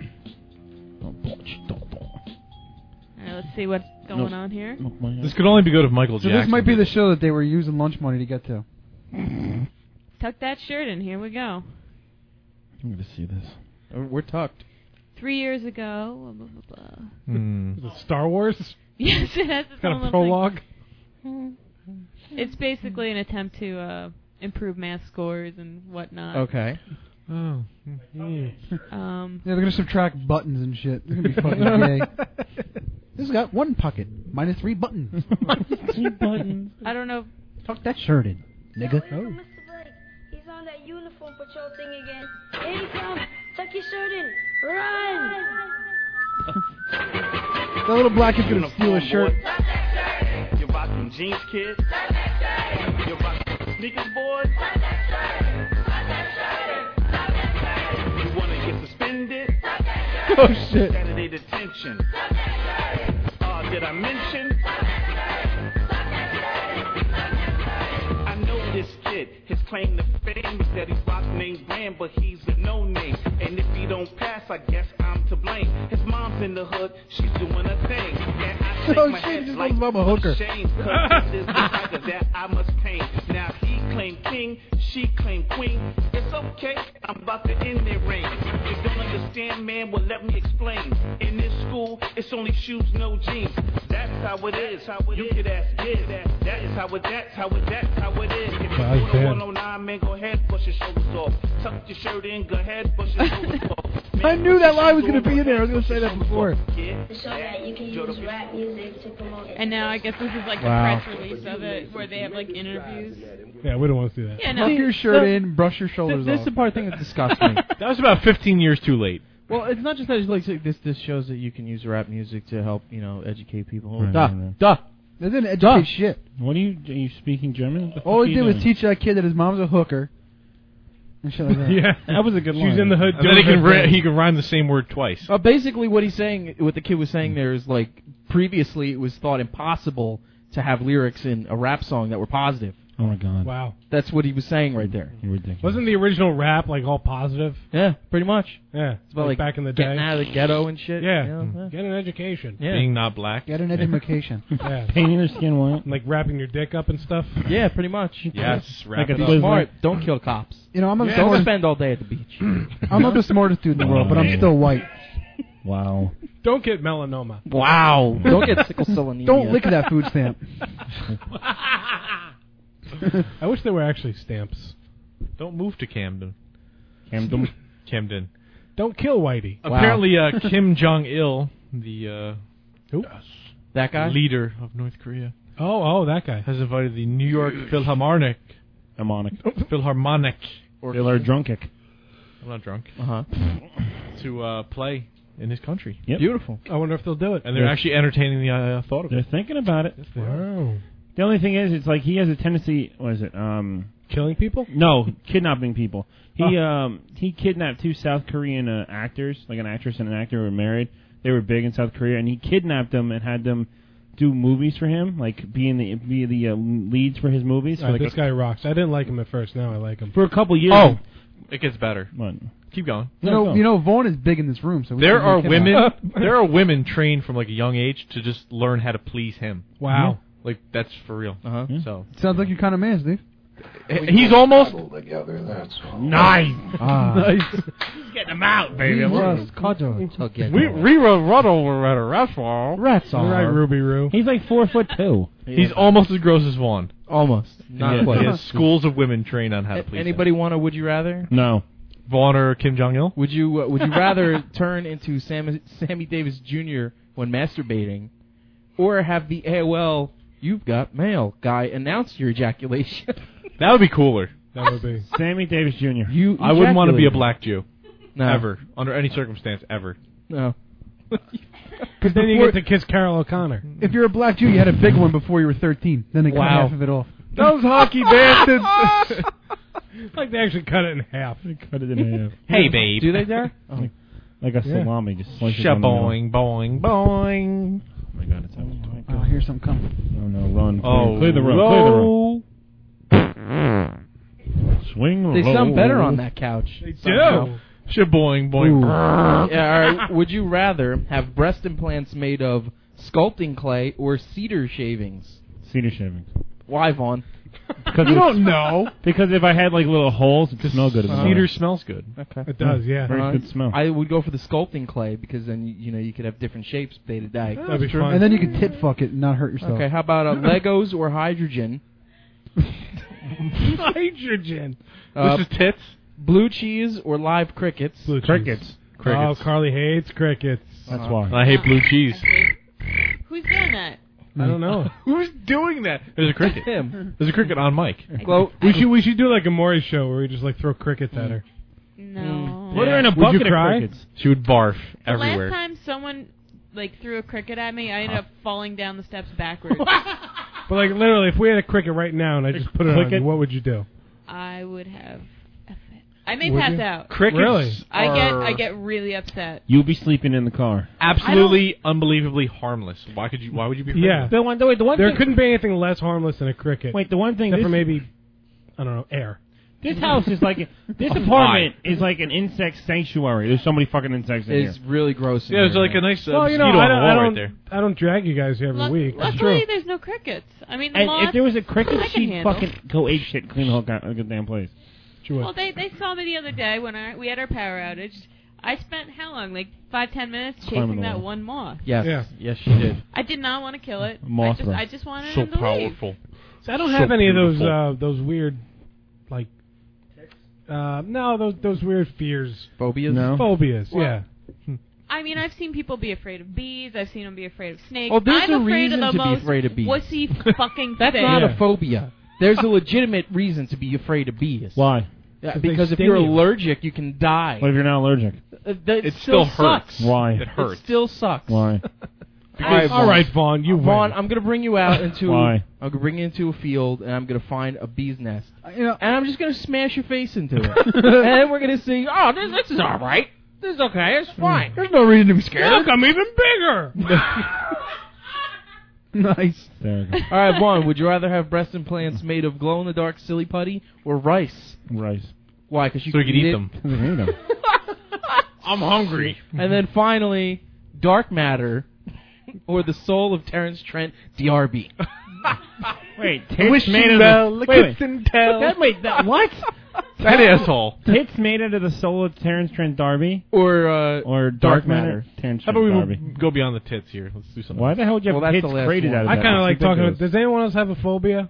All right, let's see what's going on here. This could only be good if Michael So Jackson. this might be the show that they were using lunch money to get to. Tuck that shirt in. Here we go. I'm going to see this. We're tucked. 3 years ago. Blah, blah, blah. Is it Star Wars? Yes, it has its It's got own a little prologue. thing. It's basically an attempt to improve math scores and whatnot. Okay. Oh. Yeah, they're gonna subtract buttons and shit. It's gonna be fucking gay. This has got one pocket, minus 3 buttons. I don't know. Tuck that shirt in, nigga. Mr. Blake, he's on that uniform patrol thing again. Here he comes. Tuck your shirt in. Run! That little black kid's gonna steal a shirt. You're rocking jeans, kid. You're rocking sneakers, boy. You wanna get suspended? Oh shit! Saturday detention. Did I mention? claim to fame is that he's rock name brand, but he's a no name. And if he don't pass, I guess I'm to blame. His mom's in the hood, she's doing her thing. And I shake my head like a hooker. shame, 'cause this is the tiger that I must tame. Now he claim king, she claim queen. It's okay, I'm about to end their reign. You don't understand, man? Well, let me explain. In this school, it's only shoes, no jeans. That's how it is. You could ask, yeah. That is how it. That's how it is. If you do 109, man, go ahead, push your shoulders off. Tuck your shirt in, go ahead, push your shoulders off. I knew that line was going to be in there. I was going to say that before. To show that you can use rap music to promote it. And now I guess this is like Wow. the press release of it, where they have like interviews. Yeah, we don't want to see that. Yeah, no. Tuck your shirt in, brush your shoulders This off. is the part of the thing that disgusts me. That was about 15 years too late. Well, it's not just that. It's like this shows that you can use rap music to help, educate people. Right, Duh. right. Duh. That didn't educate shit. What are you speaking German? What the All fuck he are did you was doing? teach that kid that his mom's a hooker. And shit like that. Yeah, That was a good line. she's in the hood. And then doing he can rhyme the same word twice. Basically, what he's saying, what the kid was saying there is like previously it was thought impossible to have lyrics in a rap song that were positive. Oh my god. Wow. That's what he was saying right there. You're ridiculous. Wasn't the original rap like all positive? Yeah, pretty much. Yeah, It's about like back in the day. getting out of the ghetto and shit. Yeah, you know? get an education. Yeah. Being not black. Get an education. Yeah, Painting their skin white. like wrapping your dick up and stuff. Yeah, pretty much. Yes, Like wrap a it Be up. Twizzler. smart. Don't kill cops. You know, I'm not the Don't smartest. spend all day at the beach. I'm not the smartest dude in the world, but I'm still white. Wow. Don't get melanoma. Wow. Don't get sickle cell anemia. Don't lick that food stamp. I wish there were actually stamps. Don't move to Camden. Camden. Don't kill Whitey. Apparently, Kim Jong-il, the Who? That guy? leader of North Korea, Oh, that guy. has invited the New York Philharmonic. Philharmonic. Bill are drunkic. I'm not drunk. Uh-huh. To play in his country. Yep. Beautiful. I wonder if they'll do it. And they're actually entertaining the thought of They're it. thinking about it. Wow. The only thing is, it's like he has a tendency. What is it? Killing people? No, kidnapping people. He kidnapped two South Korean actors, like an actress and an actor who were married. They were big in South Korea, and he kidnapped them and had them do movies for him, like be the leads for his movies. Right, this guy rocks. I didn't like him at first. Now I like him. For a couple years. Oh, it gets better. What? Keep going. You know, Vaughn is big in this room. So we There can are make him women. out. There are women trained from like a young age to just learn how to please him. Wow. Like that's for real. Uh-huh. So Sounds like your kind of man, Steve. he's almost together, that's all. Nice. Nice. He's getting them out, baby. Just cuddle. we run over at a restaurant. Rats All right, Ruby Roo. He's like 4'2". He's almost as gross as Vaughn. Almost. Not He quite. has schools of women trained on how to please Anybody want to would you rather? No. him. Vaughn or Kim Jong-il? Would you rather turn into Sammy Davis Jr. when masturbating, or have the AOL "You've got mail" guy announce your ejaculation? That would be cooler. That would be. Sammy Davis Jr. I wouldn't want to be a black Jew. No. Ever. Under any circumstance, ever. No. Because then you get to kiss Carol O'Connor. If you're a black Jew, you had a big one before you were 13. Then they cut Wow. half of it off. Those hockey bastards. Like they actually cut it in half. They cut it in half. Hey, babe. Do they there? Oh. Like a Yeah. salami, just slice it down the middle. Shaboing, boing, boing. Oh my god, it's happening. Oh, here's something coming. Oh no, run. Oh, Clear the road. Clear the road. Swing They low. sound better on that couch. They somehow. do. Shaboing, boing. Yeah, all right. Would you rather have breast implants made of sculpting clay or cedar shavings? Cedar shavings. Why, Vaughn? Because You don't know. Because if I had like little holes, it'd smell good. Cedar smells good. Okay. It does, yeah. Very good smell. I would go for the sculpting clay because then you could have different shapes day to day. That'd be fun. And then you could tit fuck it and not hurt yourself. Okay, how about Legos or hydrogen? Hydrogen. This is tits. Blue cheese or live crickets? Blue cheese. Crickets. Oh, Carly hates crickets. That's why. I hate blue cheese. Who's doing that? I don't know. Who's doing that? There's a cricket. Him. There's a cricket on mic. Well, We should do like a Maury show where we just like throw crickets at her. No. Put her in a Would bucket you of cry? crickets. She would barf The everywhere. last time someone like threw a cricket at me, I ended up falling down the steps backwards. But like literally, if we had a cricket right now and I just put it on you, what would you do? I would have. I may Would pass you? out. Crickets Really? I get really upset. You'll be sleeping in the car. absolutely, unbelievably harmless. Why would you be? Afraid Yeah. of The one There thing, couldn't be anything less harmless than a cricket. Wait, the one thing. Except for This, maybe, I don't know, air. This house is like this apartment is like an insect sanctuary. There's so many fucking insects in It's here. really gross. Yeah, there's like a nice Well, you know, mosquito I on the don't, wall I don't, right there. I don't drag you guys here every week. That's Luckily, true. there's no crickets. I mean, the And moths, if there was a cricket, I can she'd handle. fucking go ape shit, clean the whole goddamn place. Well, they saw me the other day when we had our power outage. I spent how long? Like 5-10 minutes Climbing chasing the that wall. one moth. Yes, yes, she did. I did not want to kill it. Moth I just wanted So him to powerful. leave. So I don't So have any beautiful. of those weird, like, no, those weird fears. Phobias? No. Phobias, Well, yeah. I mean, I've seen people be afraid of bees. I've seen them be afraid of snakes. Oh, there's I'm a afraid reason of the to be most afraid of bees. wussy fucking That's thing. not a phobia. There's a legitimate reason to be afraid of bees. Why? Yeah, 'Cause they because if sting you're you. allergic, you can die. What if you're not allergic? It still sucks. hurts. Why? It hurts. It still sucks. Why? All right, Vaughn, you Vaughn, win. I'm gonna bring you out into. Why? I'm gonna bring you into a field, and I'm gonna find a bee's nest, You know, and I'm just gonna smash your face into it, and we're gonna see. Oh, this is all right. This is okay. It's fine. there's no reason to be scared. Look, I'm even bigger. Nice. There we go. All right, Vaughn. Would you rather have breast implants made of glow-in-the-dark silly putty or rice? Rice. Why? Because you So you can could eat it. them. I'm hungry. And then finally, dark matter or the soul of Terrence Trent D'Arby. Wait, tits made of the... Wait, what? That asshole. Tits made out of the soul of Terrence Trent D'Arby? Or Dark matter? Terrence How Trent about D'Arby. we go beyond the tits here? Let's do something. Why the hell would you have Well, that's tits the last created one. out of I that? kind of like That's talking about. ridiculous. Does anyone else have a phobia?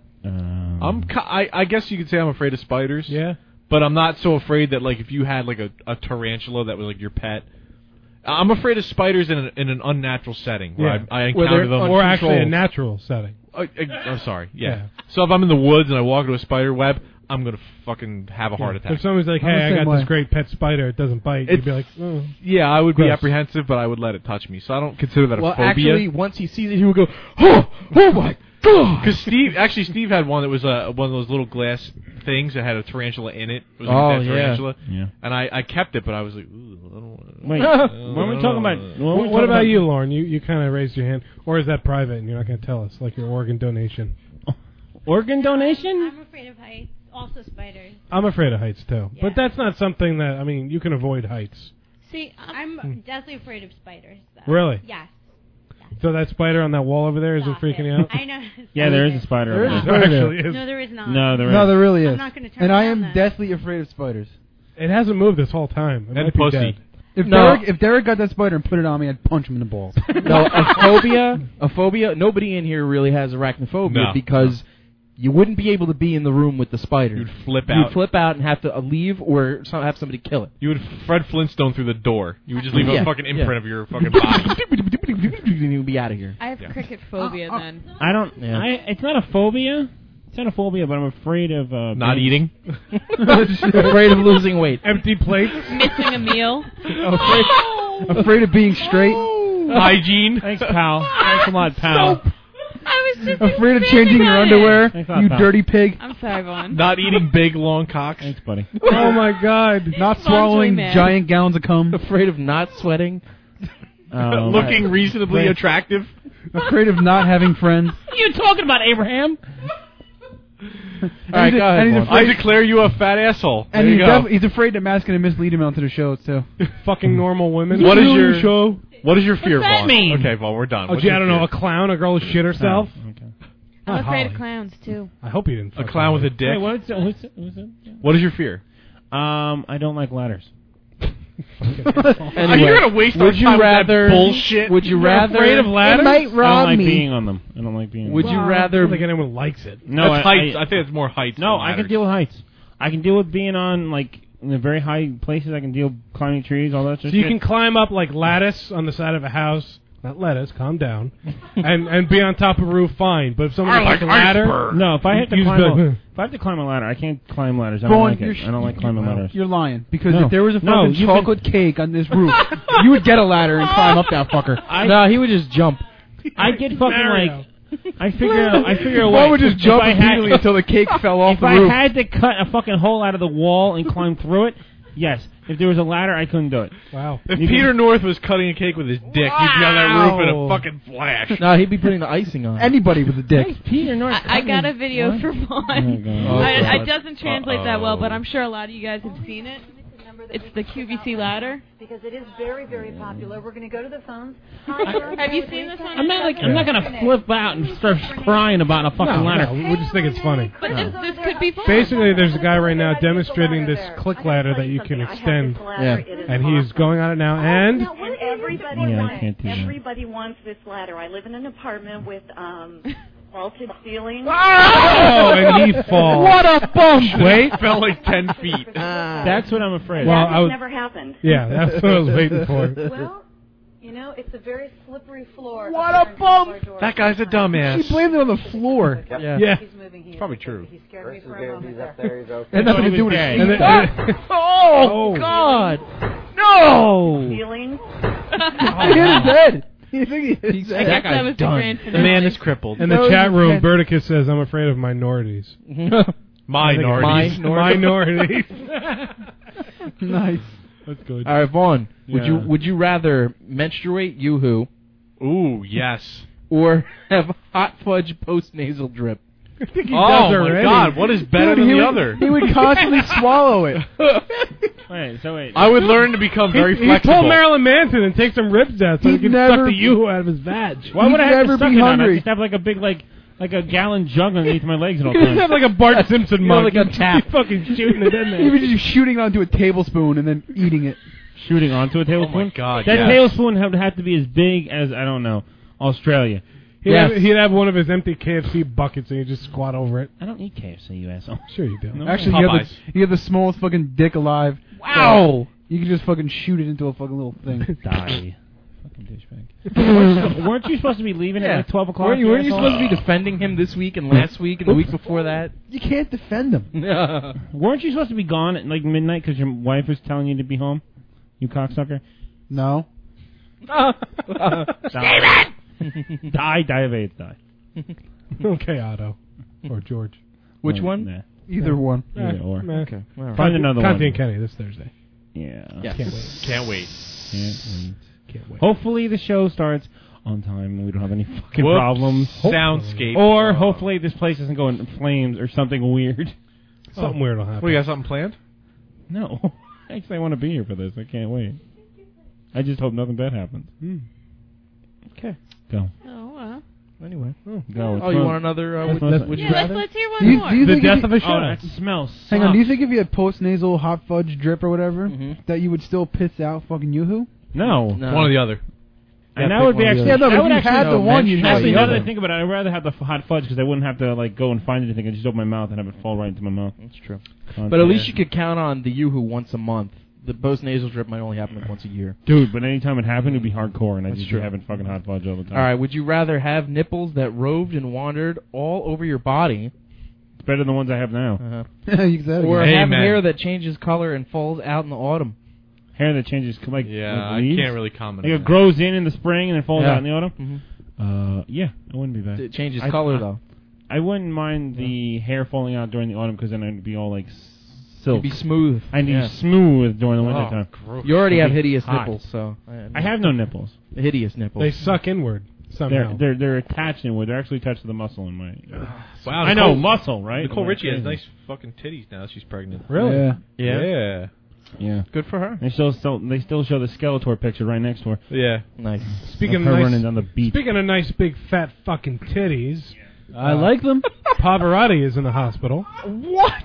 I guess you could say I'm afraid of spiders. Yeah. But I'm not so afraid that, like, if you had, like, a tarantula that was, like, your pet. I'm afraid of spiders in an unnatural setting where Yeah. I Where encounter they're them. Or actually a natural setting. I'm sorry. Yeah. Yeah. So if I'm in the woods and I walk into a spider web, I'm going to fucking have a heart attack. If someone's like, I'm the "Hey, I same got way. this great pet spider. It doesn't bite," you'd be like, "Oh." Yeah, I would be Gross. apprehensive, but I would let it touch me. So I don't consider that Well, a phobia. actually, once he sees it, he will go, oh my God. Because Steve had one that was one of those little glass things that had a tarantula in it. It was Oh, a dead yeah. tarantula. Yeah. And I kept it, but I was like, ooh, I don't want to. Wait, when we talking about... What about you, Lauren? You kind of raised your hand, or is that private and you're not going to tell us, like your organ donation? Organ donation? I'm afraid of heights. Also spiders. I'm afraid of heights too, Yeah. but that's not something that you can avoid heights. See, I'm deathly afraid of spiders. Though. Really? Yes. So that spider on that wall over there isn't Stop freaking it. you out? I know. Yeah, there is a spider There over is a there. spider There there. actually is. No, there is not. No, there is. No, there really is. I'm not gonna turn And I down am then. deathly afraid of spiders. It hasn't moved this whole time. It And might be pussy. dead. If Derek got that spider and put it on me, I'd punch him in the balls. No, a phobia. Nobody in here really has arachnophobia No. because you wouldn't be able to be in the room with the spider. You'd flip out. You'd flip out and have to leave or have somebody kill it. You would Fred Flintstone through the door. You would just leave Yeah, a fucking yeah. imprint of your fucking body. You'd be out of here. I have cricket phobia then. I don't... Yeah. It's not a phobia. It's not a phobia, but I'm afraid of... Not eating. Afraid of losing weight. Empty plates. Missing a meal. Afraid of being straight. Hygiene. Thanks, pal. Thanks a lot, pal. I was just Afraid of expanding changing your on underwear. it. Thanks a lot, You pal. dirty pig. I'm sorry, Vaughn. Not eating big, long cocks. Thanks, buddy. Oh my God! Not Vaughn's swallowing really mad. giant gallons of cum. Afraid of not sweating. Looking reasonably Right. attractive. Afraid of not having friends. You talking about Abraham? All right, go ahead. and he's Vaughn. I afraid, declare you a fat asshole. and There you go. he's afraid that Matt's going to mislead him onto the shows, too. Fucking normal women. What is Doing your the show? What is your fear, that Vaughn? mean? Okay, Vaughn, we're done. Oh, What's gee, your I don't know. fear? A clown, a girl who shit herself. Okay. I'm Not afraid Holly. of clowns too. I hope you didn't. A fuck clown with a Holly. dick. Wait, what's it? What is your fear? I don't like ladders. Are you gonna waste our would you time with that rather bullshit? Would you You're rather? afraid of ladders? It might I don't rob like me. being on them. I don't like being. Would on you them. I rather? don't think anyone likes it. No, That's heights. I think it's more heights. No, than I can ladders. deal with heights. I can deal with being on like in the very high places. I can deal with climbing trees, all that So shit. you can climb up like lattice on the side of a house. Not lettuce, calm down. and be on top of a roof, fine. But if someone I like a like ladder, iceberg. No, if I have to You climb, just be like, if I have to climb a ladder, I can't climb ladders. I Vaughn, don't like you're it. I don't like climbing ladders. You're lying. Because No. if there was a No, fucking you chocolate cake on this roof, you would get a ladder and climb up that fucker. No, he would just jump. I get fucking Mario. like. I figure a way. Vaughn would just If jump I had- repeatedly until the cake fell off If the I roof. had to cut a fucking hole out of the wall and climb through it, Yes. If there was a ladder, I couldn't do it. Wow. If Peter North was cutting a cake with his dick, he'd be on that roof in a fucking flash. No, he'd be putting the icing on. Anybody with a dick. Peter North. I got a video for Vaughn. It doesn't translate that well, but Uh-oh. I'm sure a lot of you guys have seen it. It's the QVC ladder. Because it is very, very popular. We're going to go to the phones. Have you seen this one? I'm not gonna flip out and start crying about a fucking ladder. No, we just think it's funny. But this could be fun. Basically, there's a guy right now demonstrating this click ladder that you can extend, and he's going on it now. And Everybody wants this ladder. I live in an apartment with vaulted ceilings. Oh, and he falls. What a bump! Wait, fell like 10 feet. That's what I'm afraid of. Well, That has never happened. Yeah, that's what I was waiting for. Well, you know, it's a very slippery floor. What a bump! That guy's a dumbass. She blamed it on the floor. Yeah. He's moving. He Probably true. He scared me for a moment there. And nothing to do with gay. it. Oh, God. No. Ceilings. He is dead. You think He's I guess that was the grand The finale. man is crippled. In the chat room, Berticus says, "I'm afraid of minorities." Minorities. Minorities. Nice. That's good. All right, Vaughn. Yeah. Would you rather menstruate Yoo-hoo Ooh, yes. or have hot fudge post-nasal drip? I think he Oh, does my already. God. What is better than the other? He would constantly swallow it. Wait. I would learn to become very He flexible. pulled Marilyn Manson and take some ribs out so he He'd can never suck the be- yoo out of his vag. Why would I have never to suck be it on? I hungry. just have like a big like a gallon jug underneath my legs at all You just times. have like a Bart Simpson You know, mug. like a tap. He's fucking shooting it in He there. was just shooting it onto a tablespoon and then eating it. Shooting onto a tablespoon. Oh, my God, That yes. tablespoon would have to be as big as, I don't know, Australia. He'd have one of his empty KFC buckets and he'd just squat over it. I don't eat KFC, you asshole. Sure you do. No. Actually, Popeyes. you have the smallest fucking dick alive. Wow. You can just fucking shoot it into a fucking little thing. Die. Fucking douchebag. Weren't you supposed to be leaving at like 12 o'clock? Weren't you asshole? supposed to be defending him this week and last week and the week before that? You can't defend him. Weren't you supposed to be gone at like midnight because your wife was telling you to be home? You cocksucker. No. Die. Die of AIDS, die. Okay, Otto. Or George. Which No, one? Nah. Either one. Either or. Okay. All right. Find another Conti one. and Kenny this Thursday. Yeah. Yes. Can't wait. Can't wait. Can't wait. Hopefully the show starts on time and we don't have any fucking Whoops. problems. Soundscape. Or hopefully this place doesn't go in flames or something weird. Something weird will happen. Well, you got something planned? No. Actually, I want to be here for this. I can't wait. I just hope nothing bad happens. Okay. Go. Oh, well. Anyway. Go. Oh, you want another? Would you Yeah, rather? let's hear Do one you- more. do you The think if death you- of a Oh, show. that smells. Hang on, do you think if you had post-nasal hot fudge drip or whatever, Mhm. that you would still piss out fucking Yoo-hoo? No. No. One or the other. And that would be actually. Yeah, no, that but would if you actually, had the one, you'd have Actually, the now that other. I think about it, I'd rather have the hot fudge because I wouldn't have to like go and find anything. I just open my mouth and have it fall right into my mouth. That's true. Content. But at least you could count on the Yoo-hoo once a month. The post-nasal drip might only happen like once a year. Dude, but anytime it happened, it'd be hardcore, and I'd That's just true. be having fucking hot fudge all the time. All right, would you rather have nipples that roved and wandered all over your body, It's better than the ones I have now. You said it or again. have Amen. hair that changes color and falls out in the autumn? Hair that changes, like Yeah, like I leaves? can't really comment Like on it that. grows in the spring and then falls Yeah. out in the autumn. Yeah, it wouldn't be bad. It changes I- color I- though. I wouldn't mind the hair falling out during the autumn because then I'd be all like silk. It'd be smooth. I'd be Yeah. smooth during the winter time. gross. You already It'd have be hideous hot. nipples, so I have no nipples. hideous nipples. They suck inward somehow. They're attached inward. They're actually attached to the muscle in my. Wow, I know muscle, right? Nicole Richie has Crazy. nice fucking titties now that she's pregnant. Really? Yeah. Yeah. Yeah. Good for her. They still show the Skeletor picture right next to her. Yeah. Nice. Speaking Of of her nice, running down the beach. speaking of nice big fat fucking titties, I like them. Pavarotti is in the hospital. What?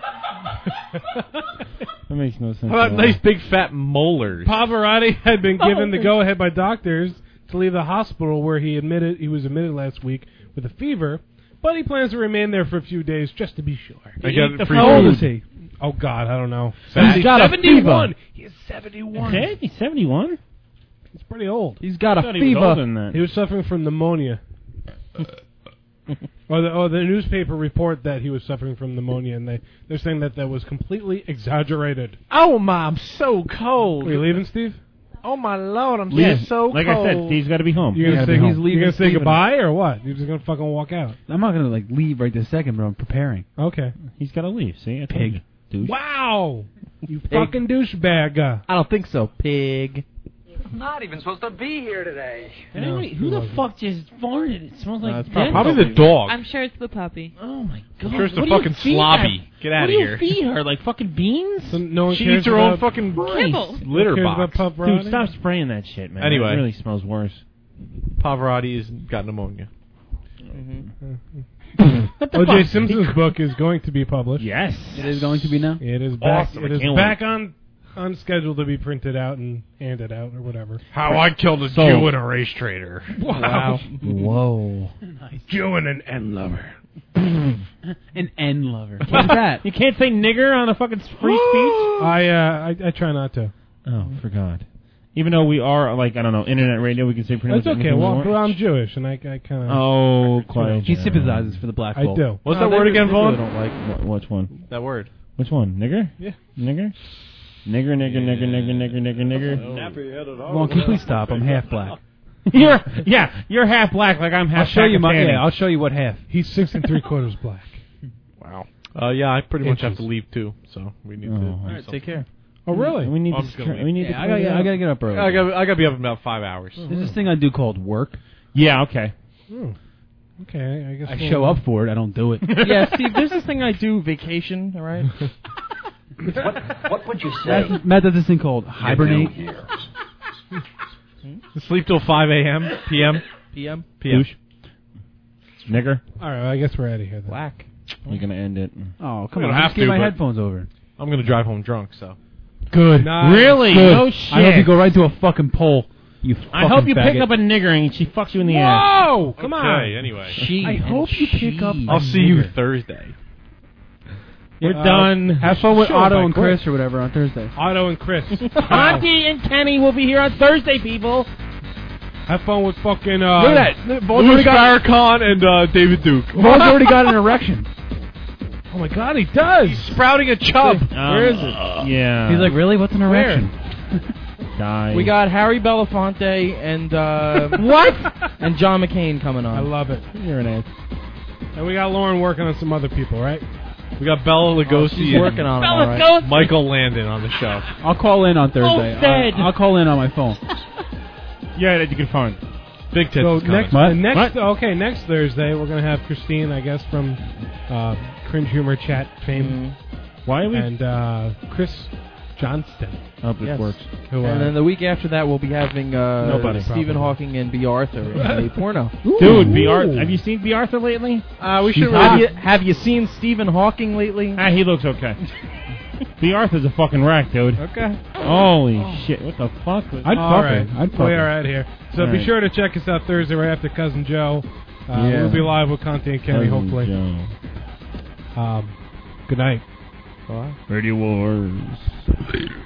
That makes no sense. How about at all. nice big fat molars? Pavarotti had been given the go-ahead by doctors to leave the hospital where he was admitted last week with a fever, but he plans to remain there for a few days just to be sure. I got the free How old food. is he? Oh God, I don't know. He's got a 71. fever. He is 71. Okay, he's 71. He's pretty old. He's got I a thought he was older fever. than that. He was suffering from pneumonia. The newspaper report that he was suffering from pneumonia, and they're saying that was completely exaggerated. Oh my, I'm so cold. Are you leaving, Steve? Oh my lord, I'm Yes. so Like cold. I said, Steve's got to be home. You're gonna say he's leaving you're gonna say Steven. goodbye or what? You're just gonna fucking walk out. I'm not gonna like leave right this second, but I'm preparing. Okay. He's got to leave. See, I told Pig. you. douche. Wow! You Pig. fucking douchebag. I don't think so, pig. Not even supposed to be here today. Anyway, who the fuck just farted? It smells like it's dead probably the dog. dog. I'm sure it's the puppy. Oh my god! I'm sure it's the What do you fucking feed slobby. her? Get out What of do you here. feed her? Like fucking beans? So no one She cares eats her own about fucking Kibble. litter cares box. about Pavarotti? Dude, stop spraying that shit, man. Anyway. It really smells worse. Pavarotti has got pneumonia. O.J. Simpson's book is going to be published. Yes. It is going to be now? It is back. Awesome. It I is can't back on schedule to be printed out and handed out or whatever. How I killed a Jew and a race trader. Wow. Whoa. Nice. Jew and an N lover. An N lover. What's that? You can't say nigger on a fucking free speech? I try not to. Oh, forgot. Even though we are, like, I don't know, internet radio, we can say pretty That's much okay. anything we Well, want. I'm Jewish, and I kind of... Oh, quiet. He sympathizes for the black I vote. do. What's that word again, Vaughn? Don't like. Which one? That word. Which one? Nigger? Yeah. Nigger? Nigger, nigger, nigger, nigger, nigger, nigger, nigger. Well, can you please stop? I'm half black. You're half black, like I'm half I'll show you Pakistani. I'll show you what half. He's 6 3/4 black. Wow. Yeah, I pretty much have Inches. to leave too, so we need to. All Alright, take care. Oh, really? We need I'm to. just gonna We need Yeah, to. I gotta get up early. I gotta be up in about 5 hours. There's this thing I do called work. Yeah. Okay. Okay, I guess I we'll- show up for it. I don't do it. Yeah, Steve, there's this thing I do, vacation, all right? What would you say? Matt does this thing called hibernate. Sleep till 5 a.m. p.m. PM? p.m. Nigger. All right, I guess we're out of here then. Black. We're gonna end it. Oh, We come don't on. have Just get to, my but- headphones over. I'm gonna drive home drunk, so. Good. Nice. Really? Good. No shit. I hope you go right to a fucking pole. You I hope you fucking pick faggot. up a nigger and she fucks you in the ass. Whoa! Come on. Okay, anyway. I hope you pick up. I'll see you Thursday. We're done. Have fun with Sure, Otto by and Chris. Chris or whatever on Thursday. Otto and Chris. Auntie and Kenny will be here on Thursday, people. Have fun with fucking... Look at that. Louis Farrakhan and David Duke. Vaughn's already got an erection. Oh my god, he does! He's sprouting a chub. Where is it? Yeah. He's like, really? What's an erection? Die. We got Harry Belafonte and what? And John McCain coming I on. love it. You're an ass. And we got Lauren working on some other people, right? We got Bella Lugosi She's and working on it, all right. Lugosi. Michael Landon on the show. I'll call in on Thursday. dead. I'll call in on my phone. Yeah, that you can find. Big tits So is coming. next Thursday we're gonna have Christine, I guess, from Cringe Humor Chat fame, Why are we? and Chris Johnston. I hope this Yes. works. Who, And then the week after that, we'll be having Nobody. Stephen Hawking and B. Arthur in a porno. Dude, B. Arthur. Have you seen B. Arthur lately? We should Have you seen Stephen Hawking lately? Ah, he looks okay. B. Arthur's a fucking wreck, dude. Okay. Holy shit! What the fuck? I'd All fuck right, her. I'd fuck we her. are out here. So All be right. sure to check us out Thursday right after Cousin Joe. Yeah. We'll be live with Conte and Kenny, hopefully. Joe. Good night. Radio Wars.